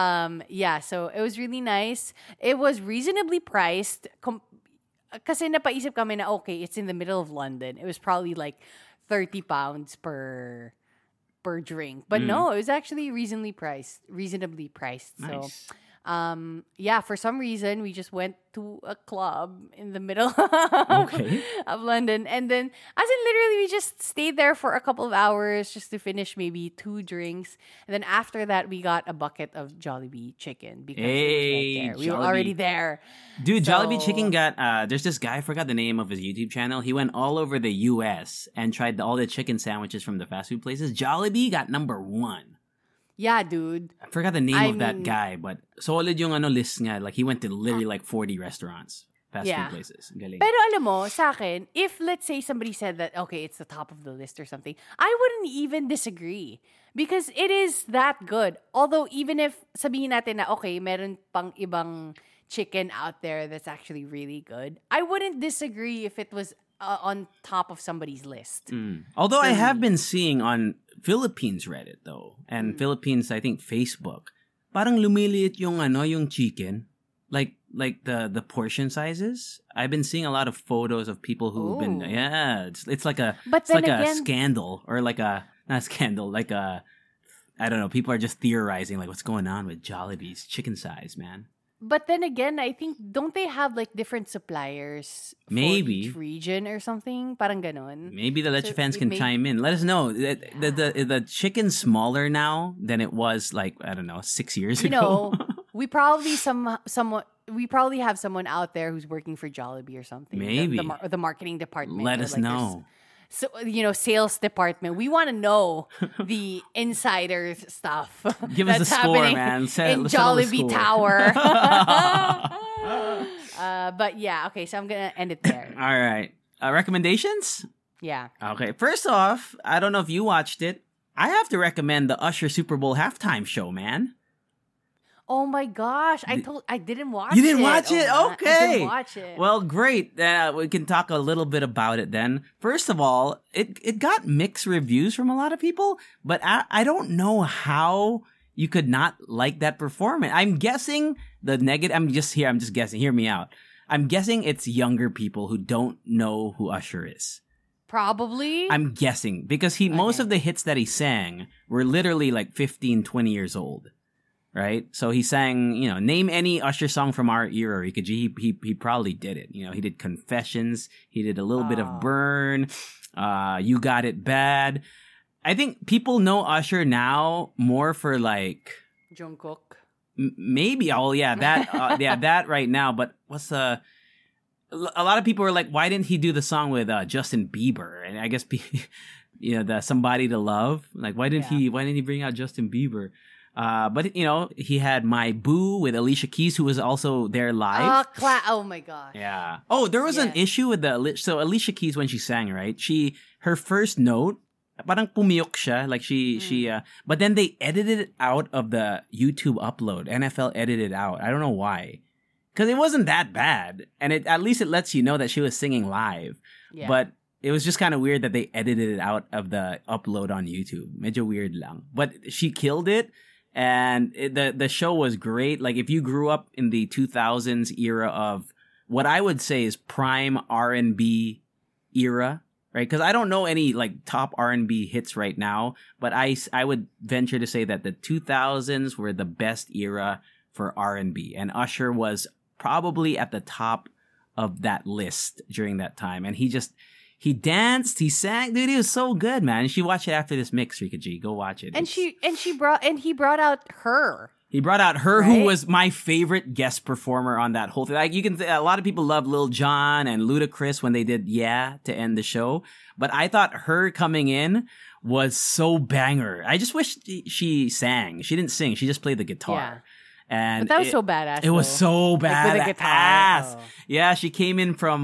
so it was really nice. It was reasonably priced. Kasi napaisip kami na, okay, it's in the middle of London. It was probably like 30 pounds per drink. But no, it was actually reasonably priced. Nice. So, for some reason, we just went to a club in the middle of London. And then, as in literally, we just stayed there for a couple of hours just to finish maybe 2 drinks. And then after that, we got a bucket of Jollibee chicken because it was right there. We were already there. Dude, so, Jollibee chicken got, there's this guy, I forgot the name of his YouTube channel. He went all over the U.S. and tried all the chicken sandwiches from the fast food places. Jollibee got number 1. Yeah, dude. I forgot the name of that guy, but solid yung list nga. Like, he went to literally like 40 restaurants, fast food places. Galing. Pero alam mo, sa akin, if let's say somebody said that, okay, it's the top of the list or something, I wouldn't even disagree. Because it is that good. Although, even if sabihin natin na, okay, meron pang ibang chicken out there that's actually really good, I wouldn't disagree if it was on top of somebody's list. Although I have been seeing on Philippines Reddit though, and Philippines, I think Facebook, parang lumiliit yung chicken, like the portion sizes. I've been seeing a lot of photos of people who've been it's like a a scandal or like a not scandal like a I don't know. People are just theorizing like what's going on with Jollibee's chicken size, man. But then again, I think, don't they have like different suppliers for each region or something? Parang ganon. Maybe the Leche fans can chime in. Let us know. The chicken's smaller now than it was like, I don't know, 6 years ago. We probably we probably have someone out there who's working for Jollibee or something. Maybe. The marketing department. Let us know. So, sales department. We want to know the insider stuff. Give us the score, man. In Jollibee Tower. But yeah, okay. So I'm gonna end it there. All right. Recommendations? Yeah. Okay. First off, I don't know if you watched it. I have to recommend the Usher Super Bowl halftime show, man. Oh my gosh! I didn't watch it. You didn't watch it? Oh, okay. I didn't watch it. Well, great. We can talk a little bit about it then. First of all, it got mixed reviews from a lot of people, but I don't know how you could not like that performance. I'm guessing the negative. I'm just guessing. Hear me out. I'm guessing it's younger people who don't know who Usher is. Probably. I'm guessing because most of the hits that he sang were literally like 15, 20 years old. Right? So he sang, name any Usher song from our era. He probably did it. He did Confessions. He did a little bit of Burn. You Got It Bad. I think people know Usher now more for like Jungkook. Maybe. Oh yeah, that that right now. But what's a lot of people are like, why didn't he do the song with Justin Bieber? And I guess the Somebody to Love. Like why didn't he bring out Justin Bieber? But he had My Boo with Alicia Keys, who was also there live. Oh my gosh. Yeah. Oh, there was an issue with so Alicia Keys when she sang, right? Her first note, parang pumiyok siya. Like but then they edited it out of the YouTube upload. NFL edited it out. I don't know why. Because it wasn't that bad. And at least it lets you know that she was singing live. Yeah. But it was just kind of weird that they edited it out of the upload on YouTube. Medyo weird lang. But she killed it. And the show was great. Like, if you grew up in the 2000s era of what I would say is prime R&B era, right? Because I don't know any like top R&B hits right now, but I would venture to say that the 2000s were the best era for R&B, and Usher was probably at the top of that list during that time. And he danced, he sang, dude, he was so good, man. You should watch it after this mix, Rika G. Go watch it. And he brought out her. He brought out her, right? Who was my favorite guest performer on that whole thing. Like, you can, a lot of people love Lil Jon and Ludacris when they did Yeah to end the show, but I thought her coming in was so banger. I just wish she sang. She didn't sing. She just played the guitar. Yeah. And but that was so badass. It was so badass. Like with the guitar. Oh. Yeah, she came in from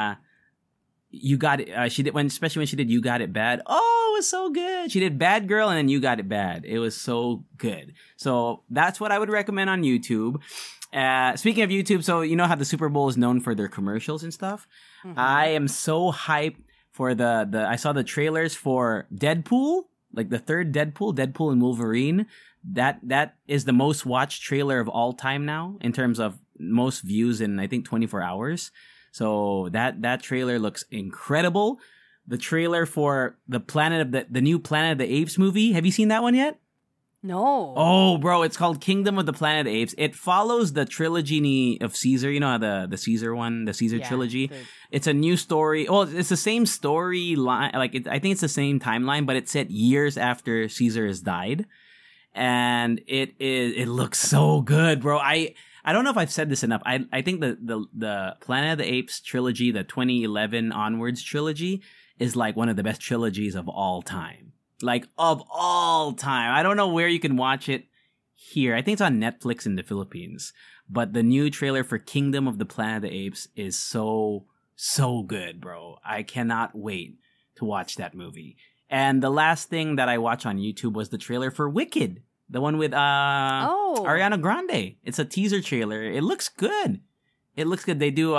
You Got It. Especially when she did You Got It Bad. Oh, it was so good. She did Bad Girl and then You Got It Bad. It was so good. So that's what I would recommend on YouTube. Speaking of YouTube, so you know how the Super Bowl is known for their commercials and stuff. Mm-hmm. I am so hyped for I saw the trailers for Deadpool, like the third Deadpool and Wolverine. That is the most watched trailer of all time now in terms of most views in, I think, 24 hours. So that trailer looks incredible. The trailer for the new Planet of the Apes movie. Have you seen that one yet? No. Oh, bro, it's called Kingdom of the Planet of the Apes. It follows the trilogy of Caesar. You know, the Caesar one, the Caesar trilogy. It's a new story. Well, it's the same storyline. Like, I think it's the same timeline, but it's set years after Caesar has died. And it looks so good, bro. I don't know if I've said this enough. I think the Planet of the Apes trilogy, the 2011 onwards trilogy, is like one of the best trilogies of all time. Like, of all time. I don't know where you can watch it here. I think it's on Netflix in the Philippines. But the new trailer for Kingdom of the Planet of the Apes is so good, bro. I cannot wait to watch that movie. And the last thing that I watched on YouTube was the trailer for Wicked. The one with Ariana Grande. It's a teaser trailer. It looks good. They do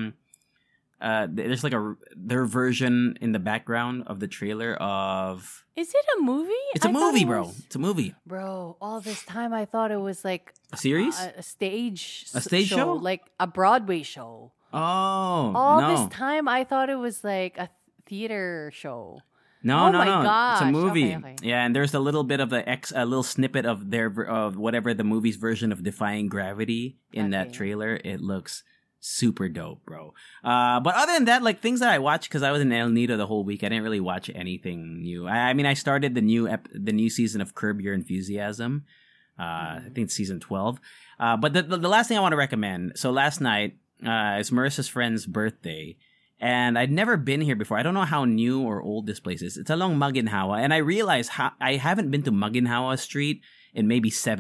there's like their version in the background of the trailer of. Is it a movie? It's a movie, bro. It's a movie. Bro, all this time I thought it was like a series? A stage show? Like a Broadway show. Oh, all this time I thought it was like a theater show. No. Gosh. It's a movie. Okay. Yeah, and there's a little bit of a little snippet of of whatever the movie's version of Defying Gravity in that trailer. It looks super dope, bro. But other than that, like, things that I watched, because I was in El Nido the whole week, I didn't really watch anything new. I mean, I started the new season of Curb Your Enthusiasm. I think it's season 12. But the last thing I want to recommend. So last night, it's Marissa's friend's birthday. And I'd never been here before. I don't know how new or old this place is. It's along Maginhawa. And I realized I haven't been to Maginhawa Street in maybe 5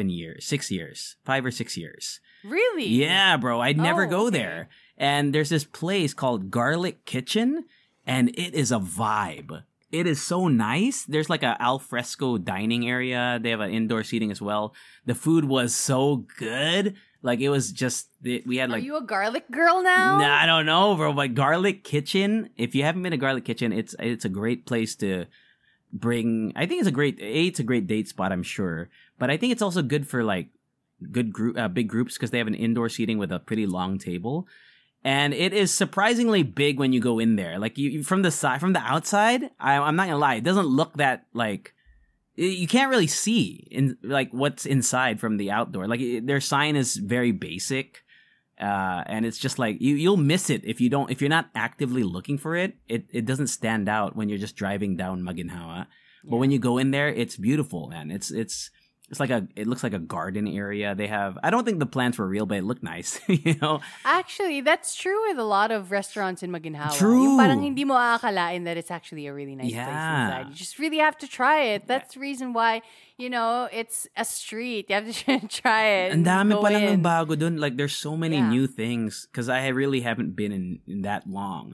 or 6 years. Really? Yeah, bro. I'd never go there. And there's this place called Garlic Kitchen, and it is a vibe. It is so nice. There's like a al fresco dining area. They have an indoor seating as well. The food was so good. Like, it was just, we had like... Are you a garlic girl now? Nah, I don't know, bro. But Garlic Kitchen, if you haven't been to Garlic Kitchen, it's a great place to bring... I think it's a great date spot, I'm sure. But I think it's also good for like big groups, because they have an indoor seating with a pretty long table. And it is surprisingly big when you go in there. Like, you from the outside, I'm not gonna lie, it doesn't look that like... You can't really see in like what's inside from the outdoor. Like, their sign is very basic, and it's just like you'll miss it if you're not actively looking for it. It doesn't stand out when you're just driving down Maginhawa. But when you go in there, it's beautiful, man. It's like it looks like a garden area. They have, I don't think the plants were real, but it looked nice, you know? Actually, that's true with a lot of restaurants in Maginhawa. True. Yung parang hindi mo aakalain that it's actually a really nice place inside. You just really have to try it. That's the reason why, it's a street. You have to try it. Ang dami pa lang ng bago dun. Like, there's so many new things, because I really haven't been in that long.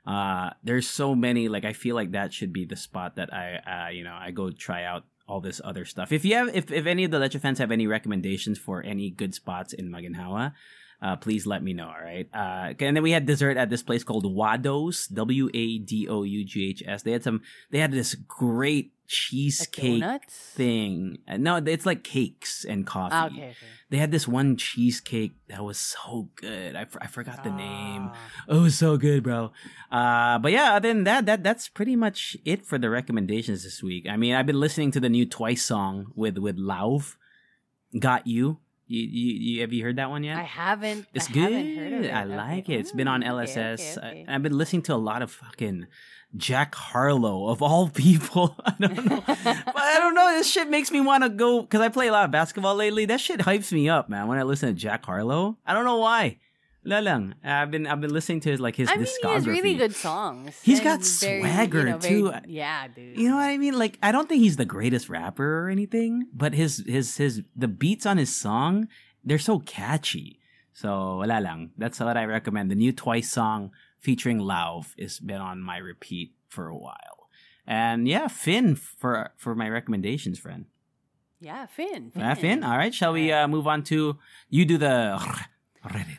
There's so many. Like I feel like that should be the spot that I go try out all this other stuff. If any of the Leche fans have any recommendations for any good spots in Maginhawa, please let me know. All right. And then we had dessert at this place called Wado's, Wadoghs. They had this great cheesecake thing. No, it's like cakes and coffee. Okay. They had this one cheesecake that was so good. I forgot the name. Oh, it was so good, bro. But yeah, other than that's pretty much it for the recommendations this week. I mean, I've been listening to the new Twice song with Lauv, Got You. You have you heard that one yet? I haven't. It's I good. haven't heard of it. I like it. It's been on LSS. Okay. I've been listening to a lot of fucking Jack Harlow of all people. I don't know. But I don't know. This shit makes me want to go because I play a lot of basketball lately. That shit hypes me up, man. When I listen to Jack Harlow, I don't know why. Lalang. I've been listening to his discography. He has really good songs. He's got swagger too. Yeah, dude. You know what I mean? Like I don't think he's the greatest rapper or anything, but his the beats on his song, they're so catchy. So wala lang. That's what I recommend. The new Twice song featuring Lauv has been on my repeat for a while. And yeah, Finn for my recommendations, friend. Yeah, Finn. Finn. All right. Shall we move on to you do the Reddit?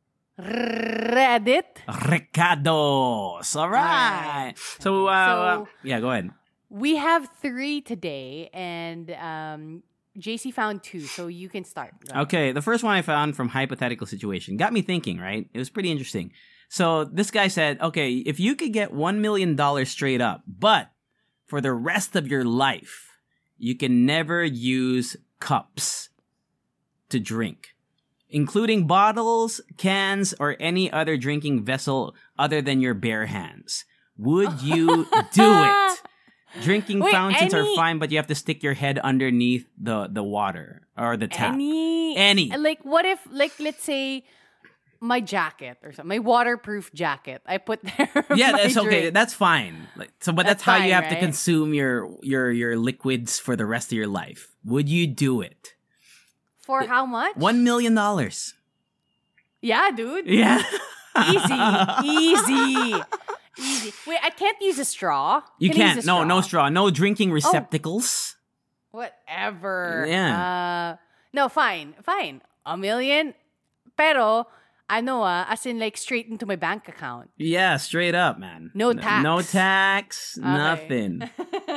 Recados. All right. So yeah, go ahead. We have 3 today, and JC found 2, so you can start. Okay, the first one I found from Hypothetical Situation got me thinking, right? It was pretty interesting. So this guy said, okay, if you could get $1 million straight up, but for the rest of your life, you can never use cups to drink, including bottles, cans, or any other drinking vessel other than your bare hands. Would you do it? Drinking fountains are fine, but you have to stick your head underneath the water or the tap. Any. Like, what if, let's say, my jacket or something, my waterproof jacket, I put there. Yeah, that's okay. Drink. That's fine. But that's how you have to consume your liquids for the rest of your life. Would you do it? For how much? $1 million. Yeah, dude. Yeah. Easy. Wait, I can't use a straw. You can't. No straw. No drinking receptacles. Whatever. Yeah. No, fine. $1 million. Pero, as in like straight into my bank account. Yeah, straight up, man. No tax. No tax, nothing.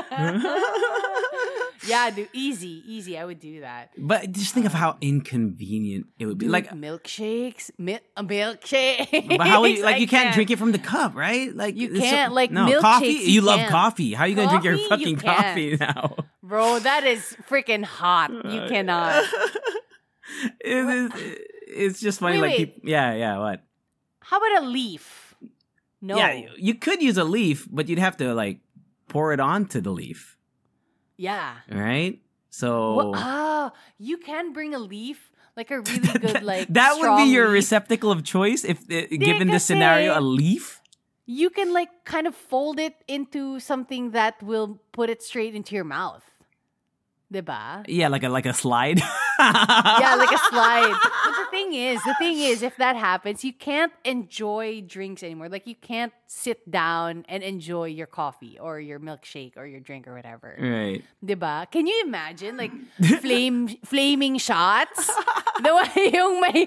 Yeah, dude, easy. I would do that. But just think of how inconvenient it would be. Dude, like milkshakes, a milkshake. But how would you, you can't drink it from the cup, right? Like you can't milkshakes. Coffee. You love coffee. How are you gonna drink your fucking coffee now, bro? That is freaking hot. You cannot. It's just funny. Wait. Yeah. What? How about a leaf? No. Yeah, you could use a leaf, but you'd have to pour it onto the leaf. Yeah. Right? So you can bring a leaf, like a really good that would be your leaf. receptacle of choice if given this scenario, a leaf? You can kind of fold it into something that will put it straight into your mouth. Diba? Yeah, like a slide. Yeah, like a slide. But the thing is, if that happens, you can't enjoy drinks anymore. Like, you can't sit down and enjoy your coffee or your milkshake or your drink or whatever. Right. Diba? Can you imagine, flaming shots? The way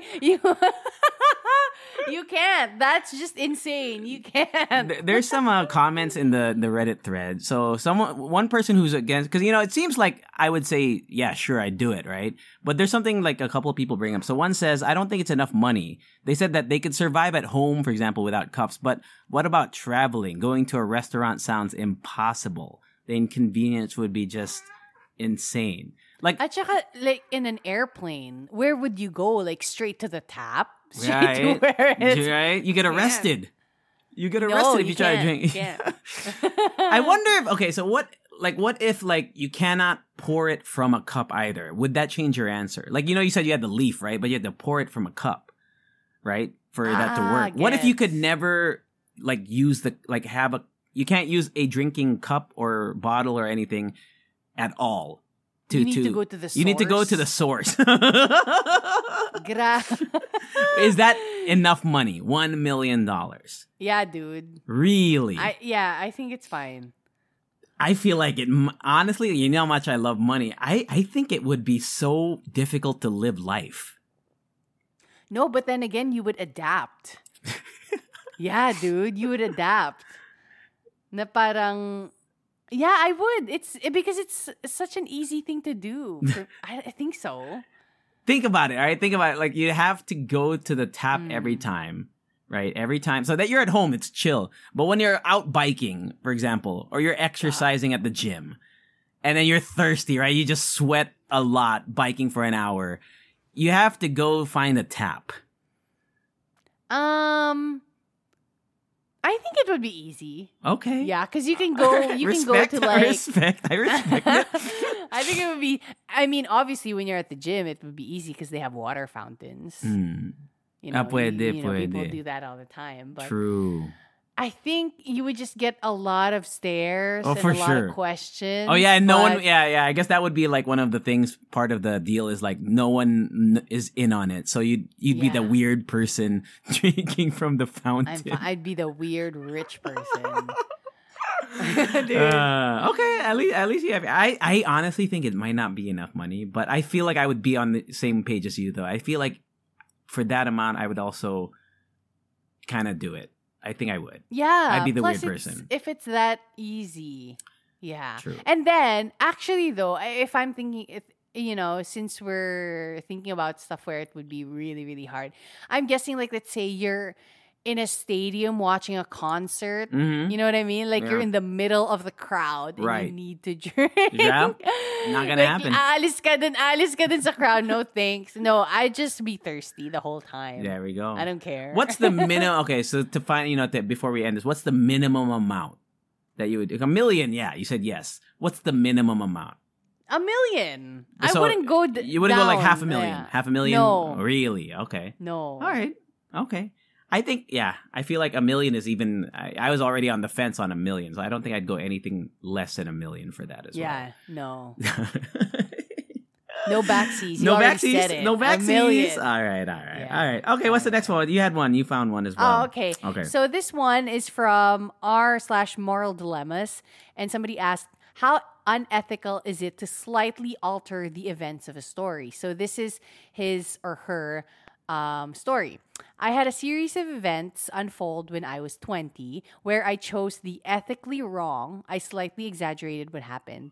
you can't. That's just insane. You can't. There's some comments in the Reddit thread. So one person who's against, because it seems like I would say, yeah, sure, I'd do it, right? But there's something like a couple of people bring up. So one says, I don't think it's enough money. They said that they could survive at home, for example, without cups. But what about traveling? Going to a restaurant sounds impossible. The inconvenience would be just insane. At saka, in an airplane, where would you go? Straight to the tap? Right. To where it's... Right? You get arrested. You get arrested if you try to drink. Yeah. I wonder if, okay, so what if you cannot pour it from a cup either? Would that change your answer? You said you had the leaf, right? But you had to pour it from a cup, right? For that to work. What if you could never use you can't use a drinking cup or bottle or anything at all to you need to go to the source. You need to go to the source. Gra- Is that enough money? $1 million. Yeah, dude. Really? I think it's fine. I feel like it, honestly, you know how much I love money. I think it would be so difficult to live life. No, but then again, you would adapt. Yeah, dude, you would adapt. Na parang, yeah, I would. Because it's such an easy thing to do. I think so. Think about it, all right? Think about it. Like, you have to go to the tap every time. Right? Every time. So that you're at home, it's chill. But when you're out biking, for example, or you're exercising at the gym, and then you're thirsty, right? You just sweat a lot biking for an hour. You have to go find a tap. I think it would be easy. Okay. Yeah, because you can go. You can go to like. I respect it. I think it would be. I mean, obviously, when you're at the gym, it would be easy because they have water fountains. You know, Puede. People do that all the time. But True. I think you would just get a lot of stares and for a lot sure. of questions. Oh, yeah, and no one, I guess that would be like one of the things, part of the deal is like no one is in on it. So you'd be the weird person drinking from the fountain. I'd be the weird rich person. Okay, at least you have. I honestly think it might not be enough money, but I feel like I would be on the same page as you, though. I feel like for that amount, I would also kind of do it. I think I would. Yeah. I'd be the plus weird person. If it's that easy. Yeah. True. And then, actually, though, if I'm thinking, since we're thinking about stuff where it would be really, really hard, I'm guessing, like, let's say you're in a stadium watching a concert. Mm-hmm. You know what I mean? Like, you're in the middle of the crowd and right. you need to drink. Yeah. Not gonna happen. Alis ka dun sa crowd. No thanks. No, I just be thirsty the whole time. There we go. I don't care. What's the minimum? Okay, so to find, before we end this, what's the minimum amount that you would? $1 million, yeah, you said yes. What's the minimum amount? $1 million. So I wouldn't go. You wouldn't go like down. $500,000. Yeah. $500,000? No. Really? Okay. No. All right. Okay. I think, I feel like $1 million is even, I was already on the fence on $1 million, so I don't think I'd go anything less than $1 million for that as well. Yeah, no. No backsies. You No already backsies? said it. No $1 backsies? million. All right. Yeah. All right. Okay, what's the next one? You had one. You found one as well. Oh, okay. Okay. So this one is from r/moral dilemmas, and somebody asked, how unethical is it to slightly alter the events of a story? So this is his or her story. I had a series of events unfold when I was 20 where I chose the ethically wrong, I slightly exaggerated what happened,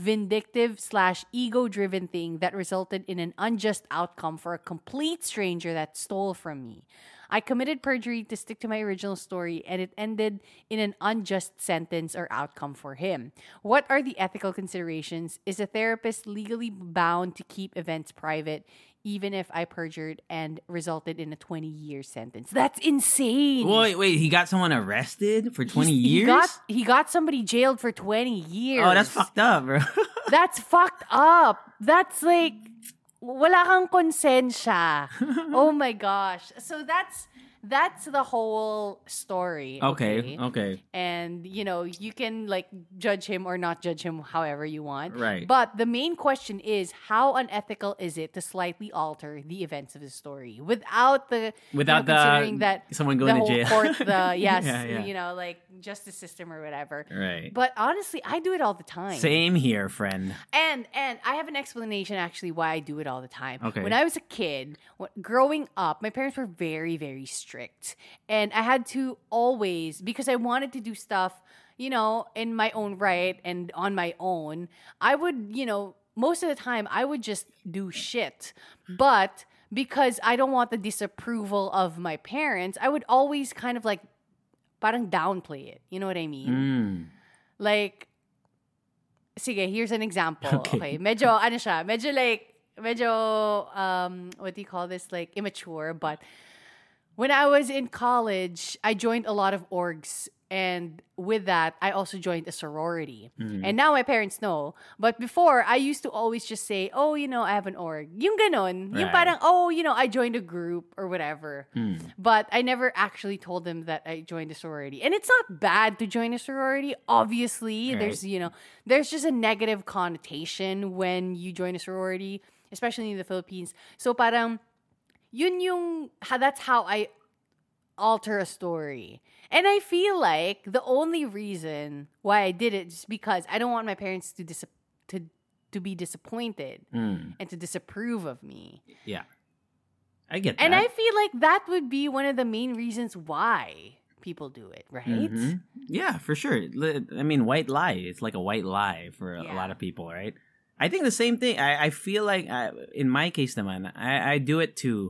vindictive/ego-driven thing that resulted in an unjust outcome for a complete stranger that stole from me. I committed perjury to stick to my original story, and it ended in an unjust sentence or outcome for him. What are the ethical considerations? Is a therapist legally bound to keep events private, even if I perjured and resulted in a 20-year sentence? That's insane. Wait, he got someone arrested for 20 years? He got somebody jailed for 20 years. Oh, that's fucked up, bro. That's fucked up. That's like, wala kang konsensya. Oh my gosh. So that's the whole story. Okay. And, you can like judge him or not judge him however you want. Right. But the main question is, how unethical is it to slightly alter the events of the story without considering that someone going the whole to jail. Court, Yeah. like justice system or whatever. Right. But honestly, I do it all the time. Same here, friend. And I have an explanation actually why I do it all the time. Okay. When I was a kid, growing up, my parents were very, very strict. And I had to always, because I wanted to do stuff, in my own right and on my own, I would, most of the time I would just do shit. But because I don't want the disapproval of my parents, I would always kind of like parang downplay it. You know what I mean? Like, sige, here's an example. Okay. Medyo, what do you call this? Like, immature. But when I was in college, I joined a lot of orgs. And with that, I also joined a sorority. And now my parents know. But before, I used to always just say, oh, I have an org. Yung ganon. Yung parang, oh, I joined a group or whatever. But I never actually told them that I joined a sorority. And it's not bad to join a sorority. Obviously, there's just a negative connotation when you join a sorority, especially in the Philippines. So parang, that's how I alter a story. And I feel like the only reason why I did it is because I don't want my parents to be disappointed and to disapprove of me. Yeah. I get that. And I feel like that would be one of the main reasons why people do it, right? Mm-hmm. Yeah, for sure. I mean, white lie. It's like a white lie for a lot of people, right? I think the same thing. I feel like, in my case naman, I do it to...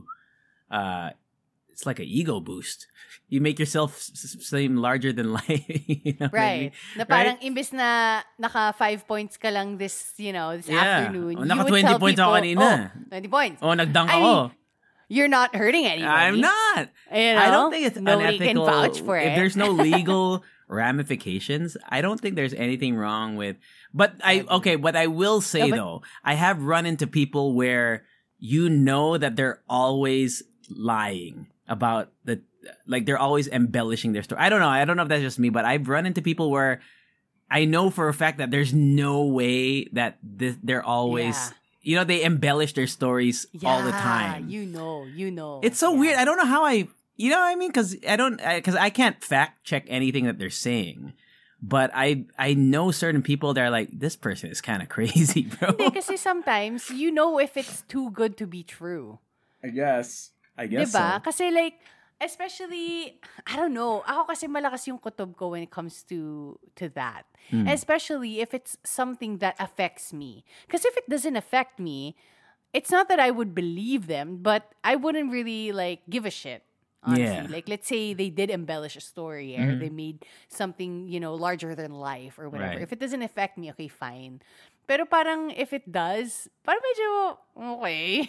it's like an ego boost. You make yourself seem larger than life. Right. Na parang imbes na naka 5 points ka lang this afternoon. Naka 20 points ako kanina. 20 points. Nagdunk ako. You're not hurting anybody. I'm not. I don't think it's nobody unethical. Can vouch for it. If there's no legal ramifications, I don't think there's anything wrong with... But what I will say though, I have run into people where that they're always lying about they're always embellishing their story. I don't know if that's just me, but I've run into people where I know for a fact that there's no way that they're always, they embellish their stories all the time. You know. It's so weird. I don't know how you know what I mean? Because I can't fact check anything that they're saying. But I know certain people that are like, this person is kind of crazy, bro. Because sometimes you know if it's too good to be true. I guess diba? So. Kasi like, especially, I don't know, ako kasi malakas yung kutob ko when it comes to that. Especially if it's something that affects me. Because if it doesn't affect me, it's not that I would believe them, but I wouldn't really give a shit. Honestly. Yeah. Like, let's say they did embellish a story or they made something, larger than life or whatever. Right. If it doesn't affect me, okay, fine. Pero parang if it does, parang medyo okay.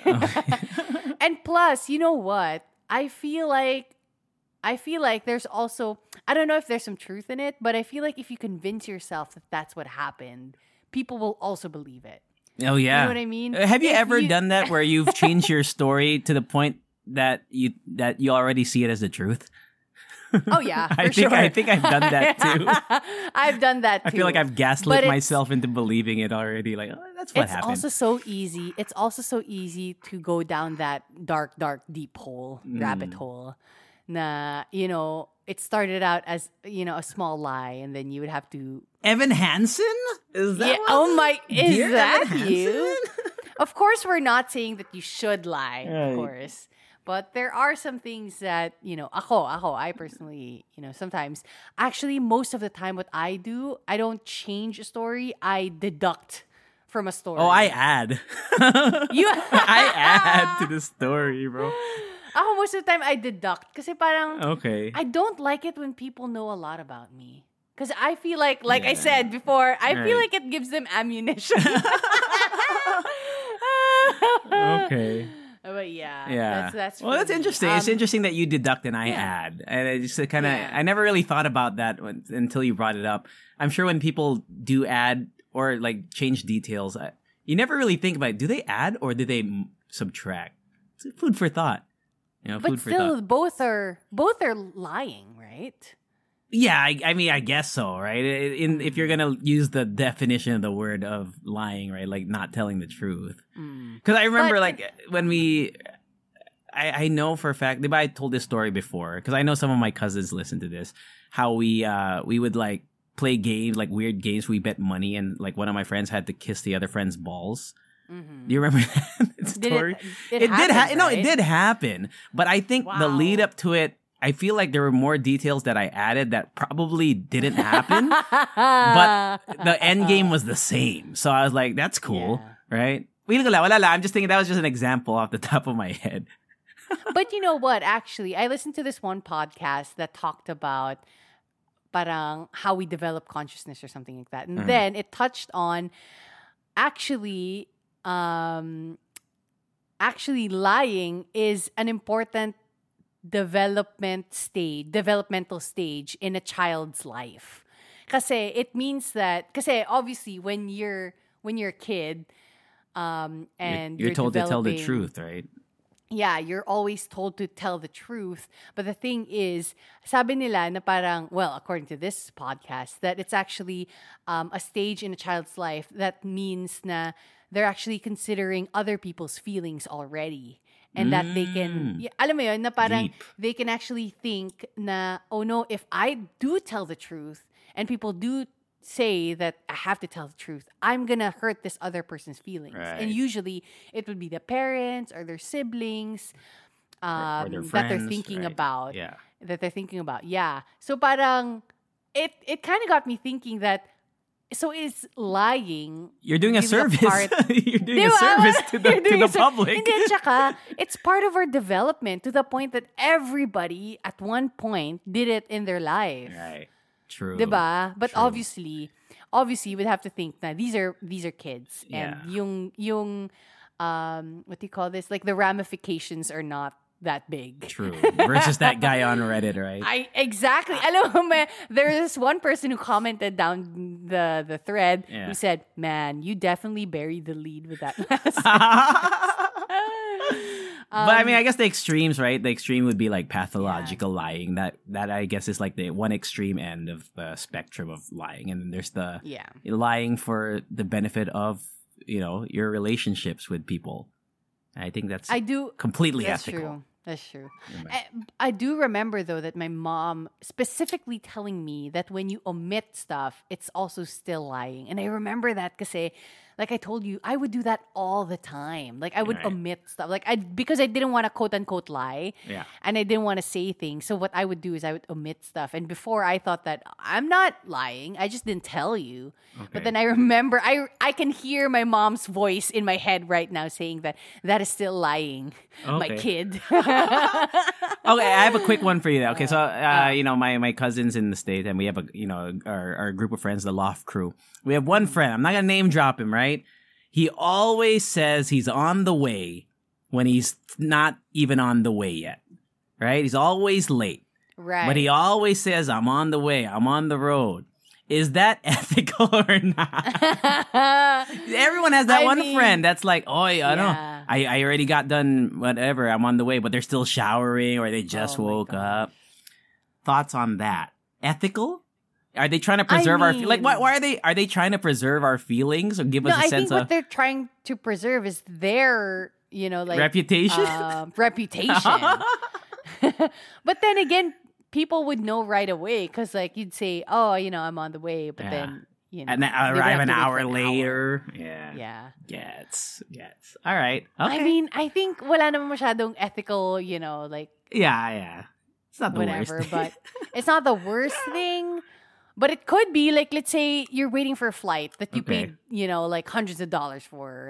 And plus, you know what? I feel like there's also, I don't know if there's some truth in it, but I feel like if you convince yourself that that's what happened, people will also believe it. Oh, yeah. You know what I mean? Have you ever done that where you've changed your story to the point that you already see it as the truth? Oh, yeah, I think I've done that too. I've done that too. I feel like I've gaslit myself into believing it already. Like, that's what happened. It's also so easy to go down that dark, deep hole, rabbit hole. Na, it started out as, a small lie, and then you would have to... Evan Hansen? Is that is that you? Of course, we're not saying that you should lie, of course. But there are some things that, I personally, sometimes, actually, most of the time what I do, I don't change a story, I deduct from a story. Oh, I add. I add to the story, bro. Most of the time, I deduct. Kasi parang, okay. I don't like it when people know a lot about me. Because I feel like I said before, I feel like it gives them ammunition. Okay. But yeah. That's well, that's interesting. It's interesting that you deduct and I add. And I just I never really thought about that until you brought it up. I'm sure when people do add or change details, you never really think about it. Do they add or do they subtract? It's food for thought. But still, both are lying, right? Yeah, I mean, I guess so, right? If you're gonna use the definition of the word of lying, right, like not telling the truth. Because I remember, when I know for a fact. I told this story before because I know some of my cousins listen to this. How we would play games, weird games. We bet money, and one of my friends had to kiss the other friend's balls. Mm-hmm. Do you remember that story? It did happen. But I think the lead up to it, I feel like there were more details that I added that probably didn't happen. But the end game was the same. So I was like, that's cool, right? I'm just thinking that was just an example off the top of my head. But you know what? Actually, I listened to this one podcast that talked about parang how we develop consciousness or something like that. And then it touched on actually lying is an important developmental stage in a child's life. Kasi it means that, kasi obviously when you're a kid, and you're told to tell the truth, right? Yeah, you're always told to tell the truth. But the thing is, sabi nila na parang, well, according to this podcast, that it's actually a stage in a child's life that means na they're actually considering other people's feelings already. And that they can, alam mo yun, na parang Deep. they can actually think na, oh no, if I do tell the truth and people do say that I have to tell the truth, I'm gonna hurt this other person's feelings. Right. And usually it would be the parents or their siblings Or their that friends, they're thinking right? about. Yeah. That they're thinking about. Yeah. So parang it kind of got me thinking that, so is lying. You're doing a is the service. part- You're doing a Di ba? service to You're doing the a ser- public. Hindi, tsaka, it's part of our development to the point that everybody at one point did it in their life. Right. True. Diba? But True. obviously you would have to think that these are kids, and yung what do you call this? Like the ramifications are not that big. True. Versus that guy on Reddit, right? Exactly. Alam mo, there's this one person who commented down the thread who said, "Man, you definitely buried the lead with that last." But I mean, I guess the extremes, right? The extreme would be like pathological lying. That I guess is like the one extreme end of the spectrum of lying, and then there's the lying for the benefit of your relationships with people. I think that's completely ethical. True. That's true. I do remember, though, that my mom specifically telling me that when you omit stuff, it's also still lying. And I remember that kasi, like I told you, I would do that all the time. Like I would omit stuff. Like because I didn't want to quote unquote lie. Yeah. And I didn't want to say things. So what I would do is I would omit stuff. And before I thought that I'm not lying. I just didn't tell you. Okay. But then I remember I can hear my mom's voice in my head right now saying that is still lying. My kid. Okay, I have a quick one for you. Okay, so my cousins in the States, and we have our group of friends, the Loft Crew. We have one friend. I'm not gonna name drop him, right? He always says he's on the way when he's not even on the way yet. Right? He's always late. Right. But he always says, "I'm on the way. I'm on the road." Is that ethical or not? Everyone has that friend that's like, "Oh, I already got done. Whatever. I'm on the way," but they're still showering or they just woke up. Thoughts on that? Ethical? Are they trying to preserve our why are they trying to preserve our feelings or give us a sense of? I think what they're trying to preserve is their reputation. Reputation. But then again, people would know right away because you'd say, "Oh, I'm on the way," but then and then arrive an hour later. Yeah. Gets. All right. Okay. I mean, I think wala naman masyadong ethical, Yeah. It's not the whatever, worst. But it's not the worst thing. But it could be let's say you're waiting for a flight that you paid, hundreds of dollars for,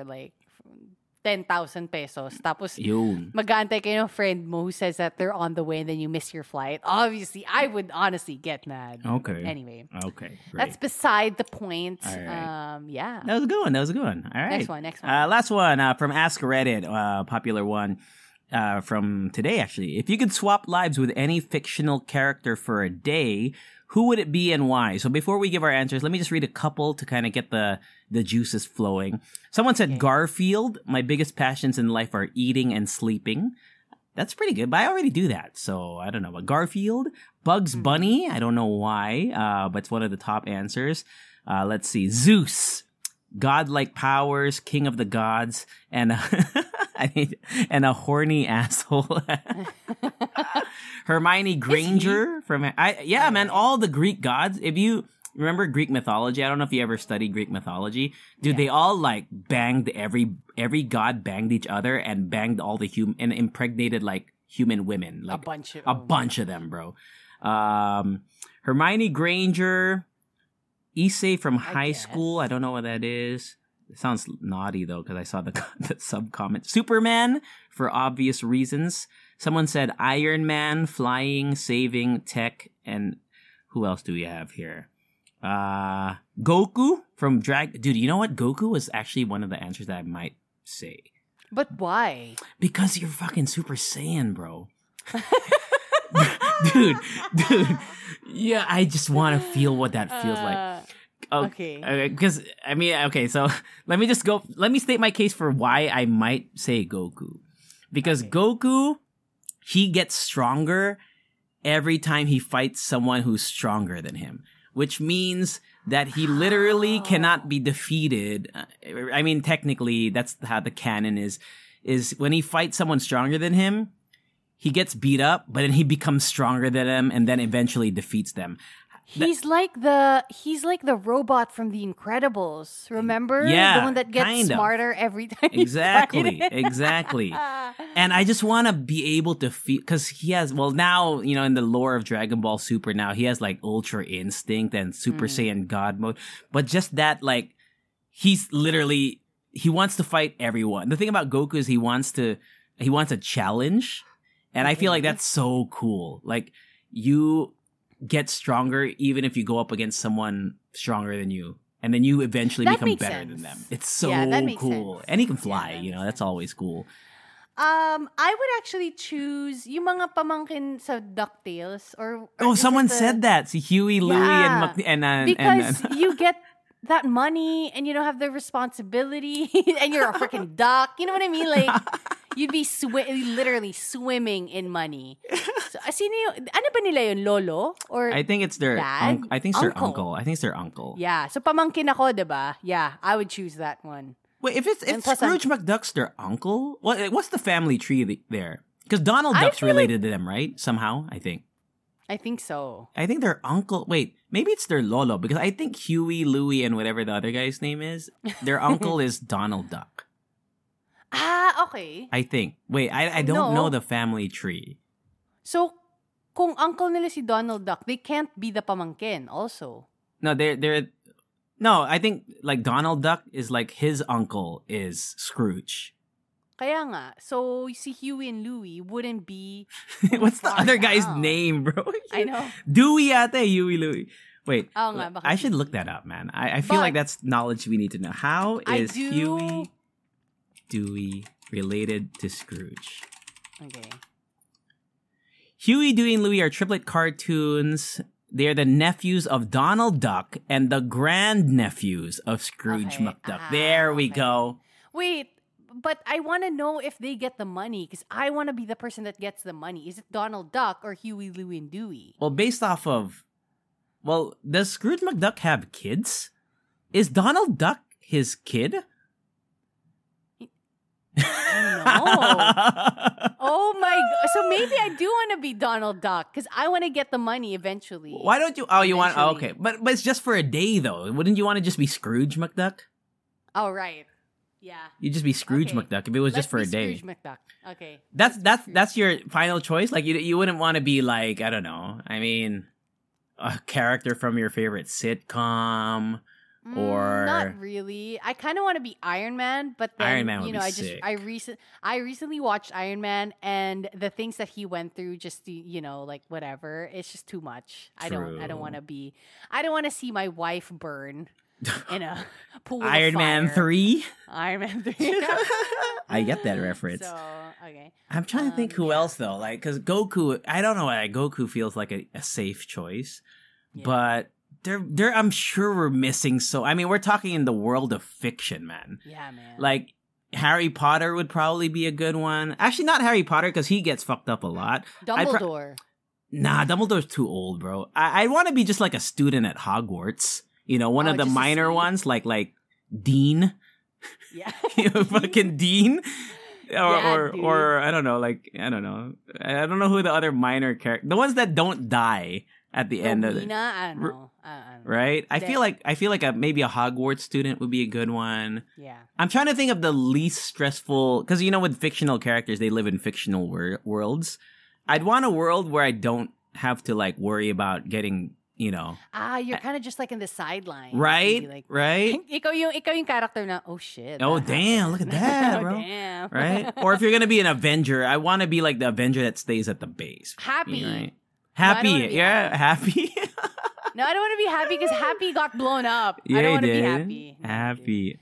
10,000 pesos. Tapos, mag-aantay kayo ng friend mo who says that they're on the way and then you miss your flight. Obviously, I would honestly get mad. Okay. Anyway. Okay, great. That's beside the point. All right. Yeah. That was a good one. All right. Next one. Last one from Ask Reddit, popular one from today, actually. If you could swap lives with any fictional character for a day, who would it be and why? So before we give our answers, let me just read a couple to kind of get the juices flowing. Someone said, Garfield, my biggest passions in life are eating and sleeping. That's pretty good, but I already do that. So I don't know. But Garfield, Bugs Bunny, I don't know why, but it's one of the top answers. Let's see. Zeus, godlike powers, king of the gods, and a horny asshole. Hermione Granger man, all the Greek gods. If you remember Greek mythology, I don't know if you ever studied Greek mythology. Dude, they all banged every god banged each other and banged all the and impregnated human women. A bunch of them, bro. Hermione Granger, Issei from high school. I don't know what that is. It sounds naughty though, because I saw the sub comment. Superman, for obvious reasons. Someone said Iron Man, flying, saving, tech, and who else do we have here? Goku from Dude, you know what? Goku was actually one of the answers that I might say. But why? Because you're fucking Super Saiyan, bro. dude. Yeah, I just want to feel what that feels like. Okay. Because, I mean, okay, so let me state my case for why I might say Goku. Because Goku, he gets stronger every time he fights someone who's stronger than him. Which means that he literally cannot be defeated. I mean, technically, that's how the canon is when he fights someone stronger than him, he gets beat up, but then he becomes stronger than them and then eventually defeats them. He's like the robot from The Incredibles. Remember? Yeah, the one that gets smarter every time. Exactly. And I just want to be able to feel, because he has, well, now, you know, in the lore of Dragon Ball Super now, he has like Ultra Instinct and Super Saiyan God mode. But just that, like, he's literally, he wants to fight everyone. The thing about Goku is he wants a challenge. And I feel like that's so cool. Like, you get stronger even if you go up against someone stronger than you, and then you eventually become better than them. It's so cool. And he can fly, you know, that's always cool. I would actually choose yung mga pamangkin sa DuckTales or someone said that. See, Huey, Louie, and because you get that money and you don't have the responsibility and you're a freaking duck. You know what I mean? Like, you'd be literally swimming in money. So, ano ba nila yun? Lolo? Or I think it's their dad? I think it's their uncle. I think it's their uncle. Yeah. So, pamangkin ako, diba? Yeah, I would choose that one. Wait, if Scrooge McDuck's their uncle, what's the family tree there? Because Donald Duck's related to them, right? Somehow, I think. I think so. I think their uncle... Wait, maybe it's their lolo, because I think Huey, Louie, and whatever the other guy's name is, their uncle is Donald Duck. Ah, okay. I think. Wait, I don't know the family tree. So, kung uncle nila si Donald Duck, they can't be the pamangkin also. No, they're... No, I think, like, Donald Duck is like, his uncle is Scrooge. Kaya nga. So, si Huey and Louie wouldn't be... What's the other guy's name, bro? I know. Dewey ate, Huey, Louie. Wait, nga, I should look that up, man. I feel like that's knowledge we need to know. How is Huey, Dewey related to Scrooge? Okay. Huey, Dewey, and Louie are triplet cartoons. They are the nephews of Donald Duck and the grandnephews of Scrooge McDuck. There we go. Wait, but I want to know if they get the money, because I want to be the person that gets the money. Is it Donald Duck or Huey, Louie, and Dewey? Well, based off of... Well, does Scrooge McDuck have kids? Is Donald Duck his kid? No. Oh my god. So maybe I do want to be Donald Duck because I want to get the money eventually. Why don't you? Oh, you want? Oh, okay, but it's just for a day though. Wouldn't you want to just be Scrooge McDuck? Oh right. Yeah. You'd just be Scrooge McDuck if it was just for a day. Scrooge McDuck. Okay. That's your final choice. Like you wouldn't want to be like, I don't know. I mean, a character from your favorite sitcom. Or not really. I kind of want to be Iron Man, but then Iron Man would be sick. I recently watched Iron Man, and the things that he went through, just to, like whatever, it's just too much. True. I don't want to see my wife burn in a pool Iron of fire. Man 3. Iron Man 3. I get that reference. So okay. I'm trying to think who else though, like because Goku. I don't know why Goku feels like a safe choice, but. I'm sure we're missing we're talking in the world of fiction, man. Yeah, man. Like, Harry Potter would probably be a good one. Actually, not Harry Potter, because he gets fucked up a lot. Dumbledore. Dumbledore's too old, bro. I want to be just like a student at Hogwarts. One of the minor ones, like Dean. Yeah. Fucking Dean. Or I don't know, I don't know who the other minor character, the ones that don't die at the end of it. I don't know. Right? I feel like maybe a Hogwarts student would be a good one. Yeah. I'm trying to think of the least stressful, because with fictional characters, they live in fictional worlds. I'd want a world where I don't have to worry about getting, you're kind of just in the sideline. Right? Right? Ikaw yung character na, oh shit. Oh damn, look at that, bro. Oh damn. Right? Or if you're going to be an Avenger, I want to be like the Avenger that stays at the base. Happy. Right? Happy. Happy. No, I don't want to be happy because Happy got blown up. Yeah, I don't want to be did. happy. Happy.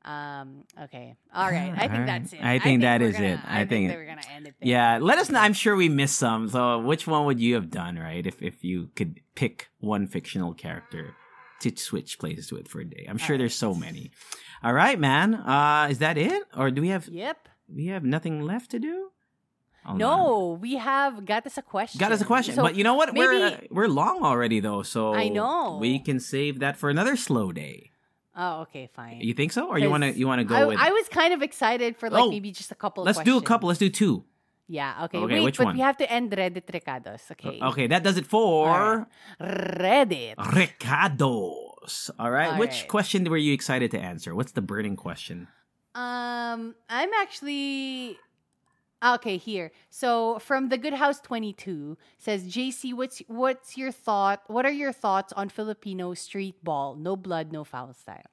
Okay. All right. I think that's it. I think that is it. I think that we're gonna end it there. Yeah. Let us know. I'm sure we missed some. So, which one would you have done, right? If you could pick one fictional character to switch places with for a day. I'm sure there's so many. All right, man. Is that it, or do we have? Yep. We have nothing left to do. No, we have got us a question. Got us a question, So but you know what? We're long already though, so I know. we can save that for another slow day. Oh, okay, fine. You think so, or you want to go with? I was kind of excited for maybe just a couple. Let's do a couple. Let's do two. Yeah. Okay. Okay, Wait, which but one? we have to end Reddit Recados. Okay. Okay, that does it for Reddit Recados. All right. All Which right. question were you excited to answer? What's the burning question? I'm actually okay here. So from the Good House 22 says, JC, what's your thought? What are your thoughts on Filipino street ball? No blood, no foul style.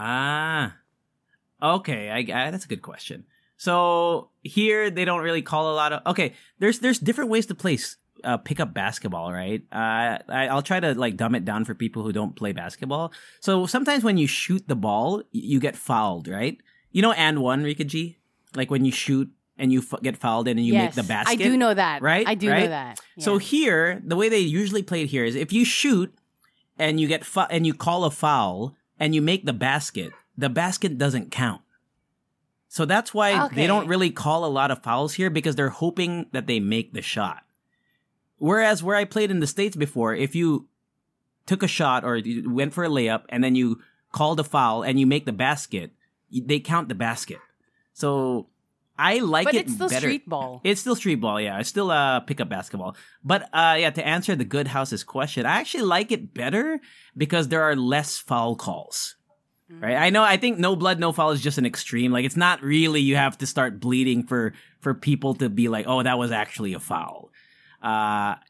Okay. I that's a good question. So here they don't really call a lot of. Okay, there's different ways to play pickup basketball, right? I'll try to like dumb it down for people who don't play basketball. So sometimes when you shoot the ball, you get fouled, right? You know, and one, Rika G? Like when you shoot and you get fouled and you make the basket. I do know that. Right? I do know that. Yeah. So here, the way they usually play it here is if you shoot and you get and you call a foul and you make the basket doesn't count. So that's why they don't really call a lot of fouls here because they're hoping that they make the shot. Whereas where I played in the States before, if you took a shot or you went for a layup and then you called a foul and you make the basket, they count the basket. So I like it better. But it's still street ball. It's still street ball, yeah. It's still pickup basketball. But yeah, to answer the Good House's question, I actually like it better because there are less foul calls. Right? I think no blood, no foul is just an extreme. Like, it's not really you have to start bleeding for people to be like, oh, that was actually a foul. But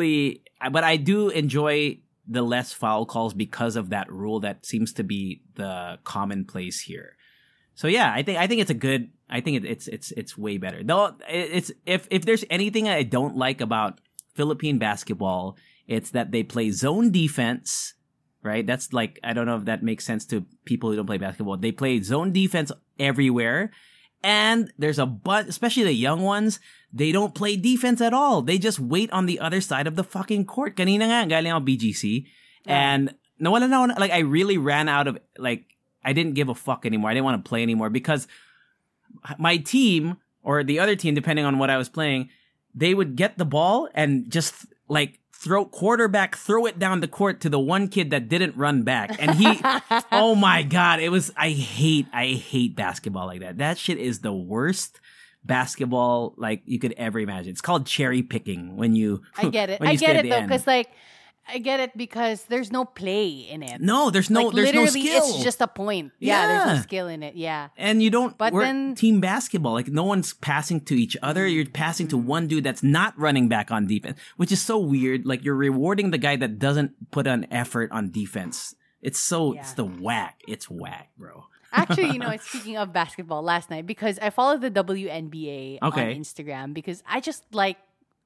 I do enjoy the less foul calls because of that rule that seems to be the commonplace here. So yeah, I think it's a good. I think it's way better. Though it's if there's anything I don't like about Philippine basketball, it's that they play zone defense. Right? That's like, I don't know if that makes sense to people who don't play basketball. They play zone defense everywhere. And there's a bunch, especially the young ones, they don't play defense at all. They just wait on the other side of the fucking court. Kanina nga, galing ako BGC. And like, I really ran out of, like, I didn't give a fuck anymore. I didn't want to play anymore because my team, or the other team, depending on what I was playing, they would get the ball and just, like, throw it down the court to the one kid that didn't run back. And he, oh my God, I hate basketball like that. That shit is the worst basketball like you could ever imagine. It's called cherry picking when you. I get it. I get it though, because like, I get it because there's no play in it. No, there's no skill. It's just a point. Yeah, there's no skill in it. Yeah. And you don't team basketball. Like no one's passing to each other. You're passing to one dude that's not running back on defense, which is so weird. Like you're rewarding the guy that doesn't put an effort on defense. It's the whack. It's whack, bro. Actually, speaking of basketball, last night, because I followed the WNBA on Instagram because I just like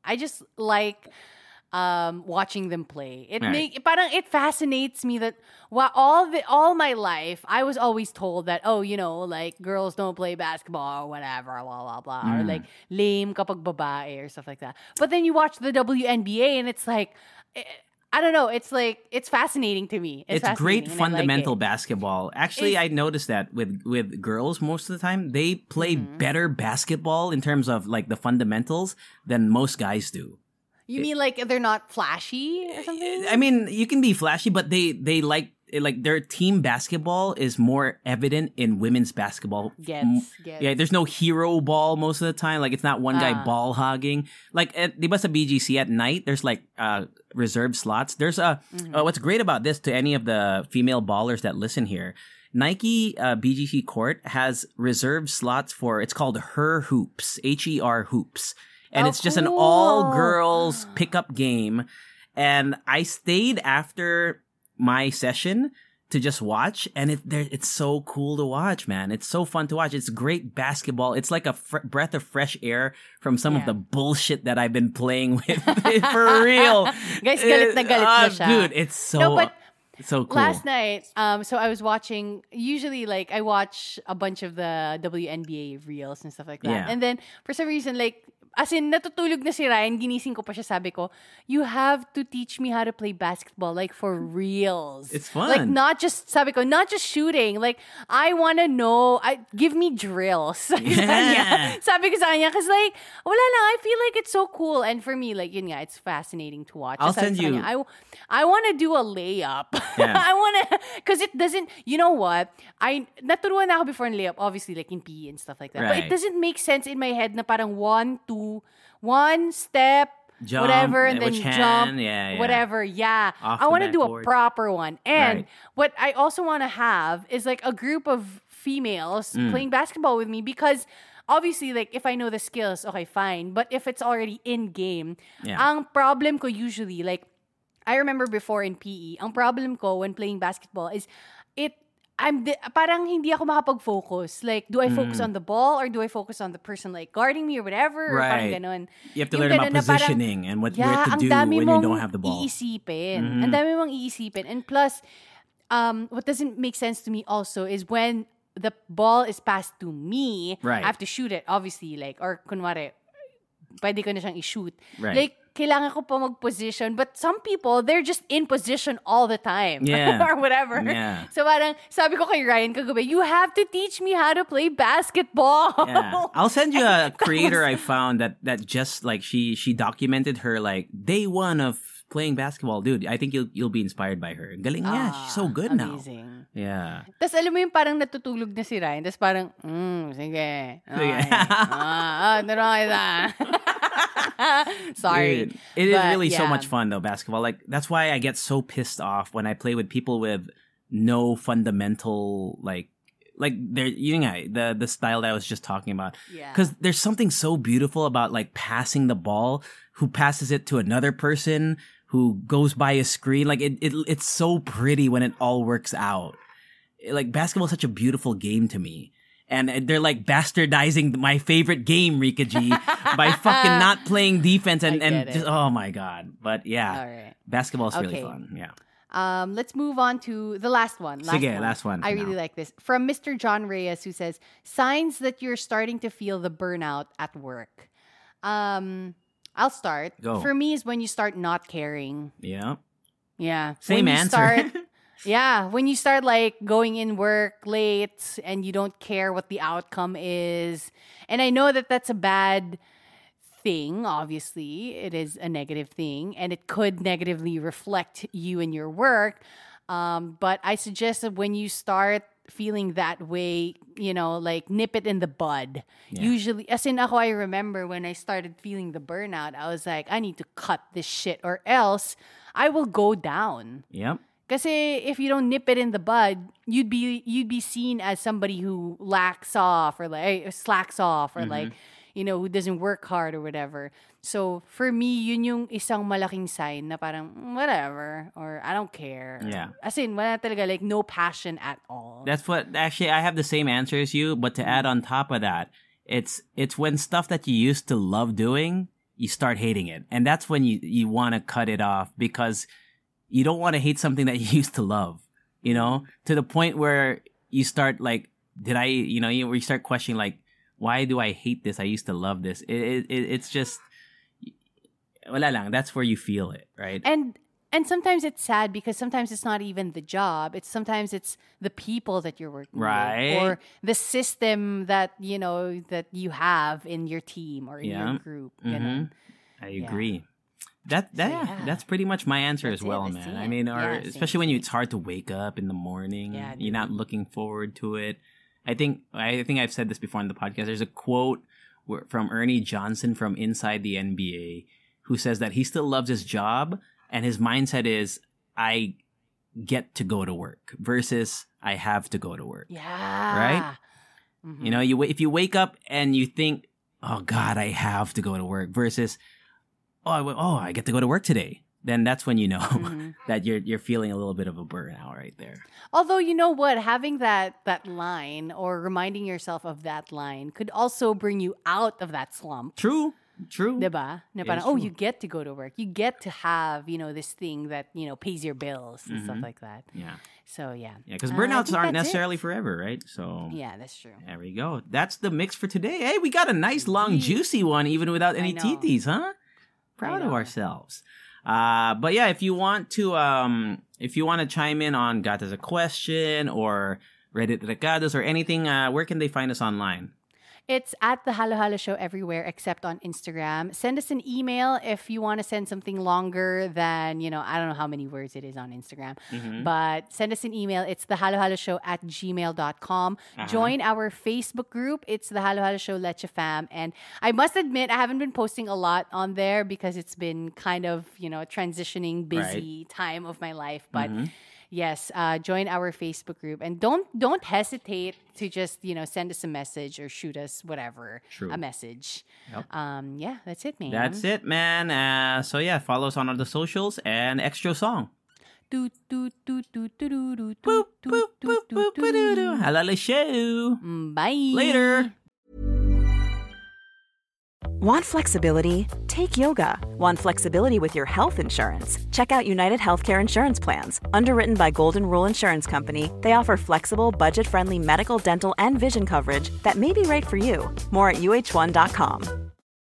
watching them play. It fascinates me that all my life I was always told that like girls don't play basketball or whatever, blah blah blah, or like lame kapag babae or stuff like that. But then you watch the WNBA and it's like I don't know. It's like it's fascinating to me. It's great fundamental basketball. Actually, I noticed that with girls most of the time they play better basketball in terms of like the fundamentals than most guys do. You mean like they're not flashy or something? I mean, you can be flashy, but they like their team basketball is more evident in women's basketball. Yeah, there's no hero ball most of the time. Like it's not one guy ball hogging. Like at the BGC at night, there's like reserve slots. There's what's great about this to any of the female ballers that listen here. Nike BGC court has reserve slots for, it's called Her Hoops, HER Hoops. And it's just an all-girls pickup game. And I stayed after my session to just watch. And it's so cool to watch, man. It's so fun to watch. It's great basketball. It's like a breath of fresh air from some of the bullshit that I've been playing with. For real. Guys, galit na siya. Dude, it's so... So cool. Last night, so I was watching, usually like I watch a bunch of the WNBA reels and stuff like that. Yeah. And then for some reason, like, as in, natutulog na si Ryan, ginising ko pa siya, sabi ko, you have to teach me how to play basketball, like, for reals. It's fun. Like, not just, sabi ko, not just shooting. Like, I want to know, give me drills. Yeah. Sabi ko sa kanya, because, like, wala lang, I feel like it's so cool. And for me, like, yun nga, it's fascinating to watch. I'll Sabi send ko sa you. kanya, I want to do a layup. Yeah. I want to, because it doesn't, you know what? Naturuan na ako before in layup, obviously, like in PE and stuff like that. But Right. it doesn't make sense in my head na parang 1, 2, 1 step, Jump, whatever, and then which hand, jump, yeah. whatever. Yeah. Off I the want to do a backboard. proper one. And Right. what I also want to have is like a group of females playing basketball with me, because obviously, like, if I know the skills, okay, fine. But if it's already in game, Yeah. ang problem ko usually, like, I remember before in PE, ang problem ko when playing basketball is parang hindi ako makapag-focus. Like, do I focus on the ball or do I focus on the person like guarding me or whatever? Or parang Right. ganon. You have to Yung learn about ganon na parang, positioning and what where to ang do dami when you mong don't have the ball. iisipin. Ang dami mong iisipin. And plus, what doesn't make sense to me also is when the ball is passed to me, Right. I have to shoot it, obviously. Like, or kunwari, pwede ko na siyang i-shoot. Right. Like, kailangan ko pa mag-position. But some people, they're just in position all the time. Yeah. Or whatever. Yeah. So parang, sabi ko kay Ryan kagabi, you have to teach me how to play basketball. Yeah. I'll send you a creator I found that just like she documented her like day one of playing basketball. Dude, I think you'll be inspired by her. Galing niya. She's so good now. Amazing. Yeah. Tapos alam mo yung parang natutulog na si Ryan. Tapos parang, sige. Sige. Sorry. Dude, it is But, really so yeah. much fun though, basketball. Like that's why I get so pissed off when I play with people with no fundamental like they're the style that I was just talking about. Yeah. Because there's something so beautiful about like passing the ball, who passes it to another person, who goes by a screen. Like it's so pretty when it all works out. Like basketball is such a beautiful game to me. And they're like bastardizing my favorite game, Rika G, by fucking not playing defense and get it. just, oh my God. But yeah, All right. basketball is really Okay. fun. Yeah. Let's move on to the last one. Last one for I really now. like this. From Mr. John Reyes, who says, signs that you're starting to feel the burnout at work. I'll start. Go. For me, is when you start not caring. Yeah. Yeah. Same When you answer. Yeah, when you start like going in work late and you don't care what the outcome is. And I know that that's a bad thing, obviously. It is a negative thing and it could negatively reflect you in your work. But I suggest that when you start feeling that way, you know, like nip it in the bud. Yeah. Usually, as in ako, I remember when I started feeling the burnout, I was like, I need to cut this shit or else I will go down. Yep. Kasi if you don't nip it in the bud, you'd be seen as somebody who slacks off or like, you know, who doesn't work hard or whatever. So for me, yun yung isang malaking sign na parang whatever or I don't care. Yeah. As in, wala talaga, like no passion at all. That's what actually I have the same answer as you, but to add on top of that, it's when stuff that you used to love doing, you start hating it. And that's when you want to cut it off because you don't want to hate something that you used to love, you know, to the point where you start like, where you start questioning like, why do I hate this? I used to love this. It's just, wala lang. That's where you feel it, right? And sometimes it's sad because sometimes it's not even the job. Sometimes it's the people that you're working Right. with or the system that, you know, that you have in your team or in Yeah. your group. Mhm. Ganun. I agree. That's pretty much my answer That's as well, it, man. that's I it. mean, Yeah, especially when it's hard to wake up in the morning. Yeah, you're not looking forward to it. I think I've said this before on the podcast. There's a quote from Ernie Johnson from Inside the NBA who says that he still loves his job and his mindset is, I get to go to work versus I have to go to work. Yeah. Right? Mhm. You know, if you wake up and you think, oh God, I have to go to work versus, I get to go to work today. Then that's when you know that you're feeling a little bit of a burnout right there. Although, you know what, having that line or reminding yourself of that line could also bring you out of that slump. True. True. Diba? Na parang, you get to go to work. You get to have, this thing that, pays your bills and stuff like that. Yeah. So, yeah. Yeah, because burnouts aren't necessarily forever, right? So yeah, that's true. There we go. That's the mix for today. Hey, we got a nice, long, juicy one, even without any titis, huh? Proud of ourselves. But yeah, if you want to chime in on Got As a Question or Reddit Recados or anything, where can they find us online? It's at the Halo Halo Show everywhere except on Instagram. Send us an email if you want to send something longer than, I don't know how many words it is on Instagram. But send us an email. It's thehalohalo@gmail.com. Join our Facebook group. It's the Halo Halo Show Leche Fam. And I must admit, I haven't been posting a lot on there because it's been kind of, transitioning busy time of my life. But yes, join our Facebook group and don't hesitate to just send us a message or shoot us whatever a message. Yep. Yeah, that's it, man. That's it, man. So yeah, follow us on all the socials and extra song. Halala show. Bye. Later. Want flexibility? Take yoga. Want flexibility with your health insurance? Check out United Healthcare Insurance Plans. Underwritten by Golden Rule Insurance Company, they offer flexible, budget-friendly medical, dental, and vision coverage that may be right for you. More at UH1.com.